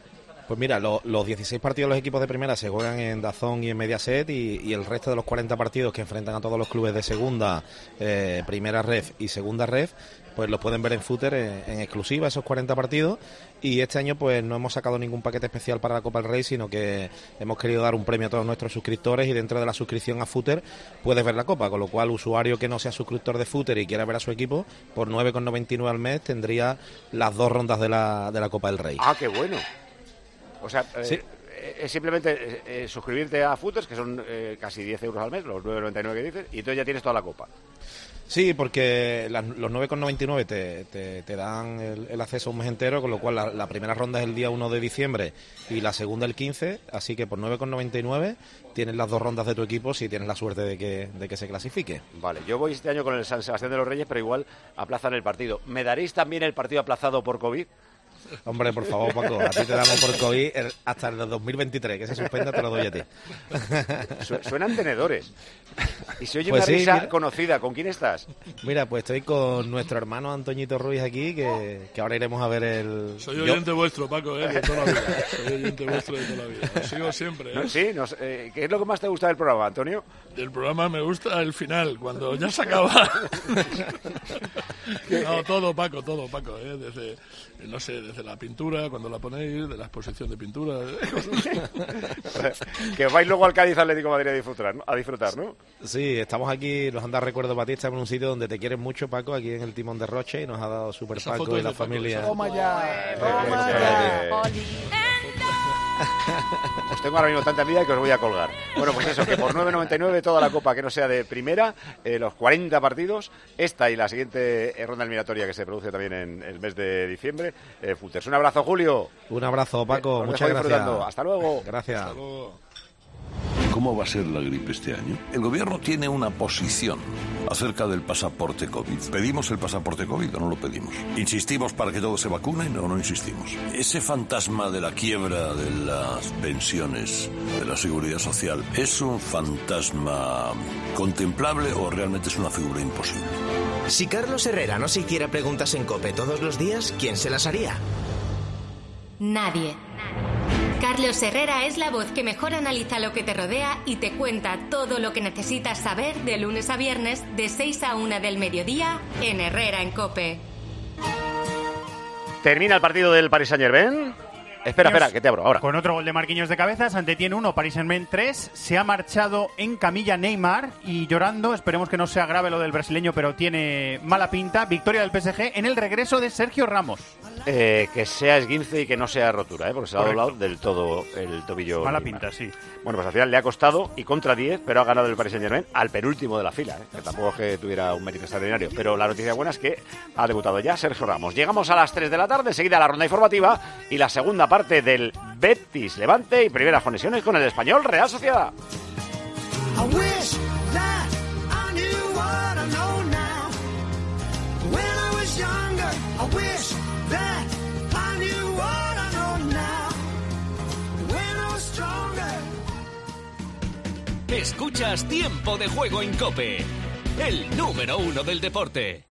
V: Pues mira, lo, los dieciséis partidos de los equipos de primera se juegan en DAZN y en Mediaset y, y el resto de los cuarenta partidos que enfrentan a todos los clubes de segunda, eh, primera ref y segunda ref, pues los pueden ver en Footer en, en exclusiva, esos cuarenta partidos. Y este año pues no hemos sacado ningún paquete especial para la Copa del Rey, sino que hemos querido dar un premio a todos nuestros suscriptores y dentro de la suscripción a Footer puedes ver la Copa, con lo cual usuario que no sea suscriptor de Footer y quiera ver a su equipo, por nueve con noventa y nueve al mes tendría las dos rondas de la, de la Copa del Rey.
A: Ah, qué bueno. O sea, eh,
V: sí.
A: es simplemente eh, suscribirte a Footers, que son eh, casi diez euros al mes, los nueve con noventa y nueve que dices, y entonces ya tienes toda la Copa.
V: Sí, porque las, los nueve con noventa y nueve te, te, te dan el, el acceso a un mes entero, con lo cual la, la primera ronda es el día uno de diciembre y la segunda el quince, así que por nueve con noventa y nueve tienes las dos rondas de tu equipo si tienes la suerte de que, de que se clasifique.
A: Vale, yo voy este año con el San Sebastián de los Reyes, pero igual aplazan el partido. ¿Me daréis también el partido aplazado por COVID?
V: Hombre, por favor, Paco, a ti te damos por COVID el, hasta el dos mil veintitrés, que se suspenda te lo doy a ti.
A: Su, suenan tenedores. Y se oye
V: pues
A: una
V: sí,
A: risa
V: mira,
A: conocida. ¿Con quién estás?
V: Mira, pues estoy con nuestro hermano Antoñito Ruiz aquí, que, que ahora iremos a ver el...
B: Soy oyente Yo... vuestro, Paco, ¿eh? De toda la vida. Soy oyente vuestro de toda la vida. Lo sigo siempre, ¿eh?
A: No, sí, nos, eh, ¿qué es lo que más te gusta del programa, Antonio?
B: Del programa me gusta el final, cuando ya se acaba. No, todo, Paco, todo, Paco, ¿eh? Desde, no sé, desde la pintura, cuando la ponéis, de la exposición de pintura.
A: Que vais luego al Cádiz Atlético de Madrid a disfrutar, ¿no? A disfrutar, ¿no?
V: Sí, estamos aquí, nos han dado recuerdo para ti, estamos en un sitio donde te quieren mucho, Paco, aquí en el Timón de Roche, y nos ha dado Super Esa Paco y la familia.
G: ¡Toma ya!
A: ¡Toma ya! Os tengo ahora mismo tanta envidia que os voy a colgar. Bueno, pues eso, que por nueve noventa y nueve toda la Copa que no sea de primera, eh, los cuarenta partidos, esta y la siguiente eh, ronda eliminatoria que se produce también en el mes de diciembre. Eh, Futers, un abrazo, Julio.
V: Un abrazo, Paco,
A: eh,
V: muchas gracias.
A: Hasta luego.
V: Gracias.
B: Hasta luego.
C: ¿Cómo va a ser la gripe este año? El gobierno tiene una posición acerca del pasaporte COVID. ¿Pedimos el pasaporte COVID o no lo pedimos? ¿Insistimos para que todos se vacunen o no insistimos? Ese fantasma de la quiebra de las pensiones, de la seguridad social, ¿es un fantasma contemplable o realmente es una figura imposible?
W: Si Carlos Herrera no se hiciera preguntas en COPE todos los días, ¿quién se las haría?
X: Nadie. Carlos Herrera es la voz que mejor analiza lo que te rodea y te cuenta todo lo que necesitas saber de lunes a viernes de seis a una del mediodía en Herrera en COPE.
A: Termina el partido del Paris Saint-Germain. Espera, espera, que te abro ahora.
I: Con otro gol de Marquinhos de cabeza, Saint-Étienne uno, Paris Saint-Germain tres. Se ha marchado en camilla Neymar y llorando. Esperemos que no sea grave lo del brasileño, pero tiene mala pinta. Victoria del P S G en el regreso de Sergio Ramos.
A: Eh, que sea esguince y que no sea rotura, ¿eh? Porque se ha doblado del todo el tobillo.
I: Mala
A: Neymar.
I: pinta, sí.
A: Bueno, pues al final le ha costado y contra diez, pero ha ganado el Paris Saint-Germain al penúltimo de la fila, ¿eh? Que tampoco es que tuviera un mérito extraordinario. Pero la noticia buena es que ha debutado ya Sergio Ramos. Llegamos a las tres de la tarde, enseguida la ronda informativa y la segunda parte del Betis Levante y primeras conexiones con el Español Real Sociedad.
U: Escuchas Tiempo de Juego en COPE, el número uno del deporte.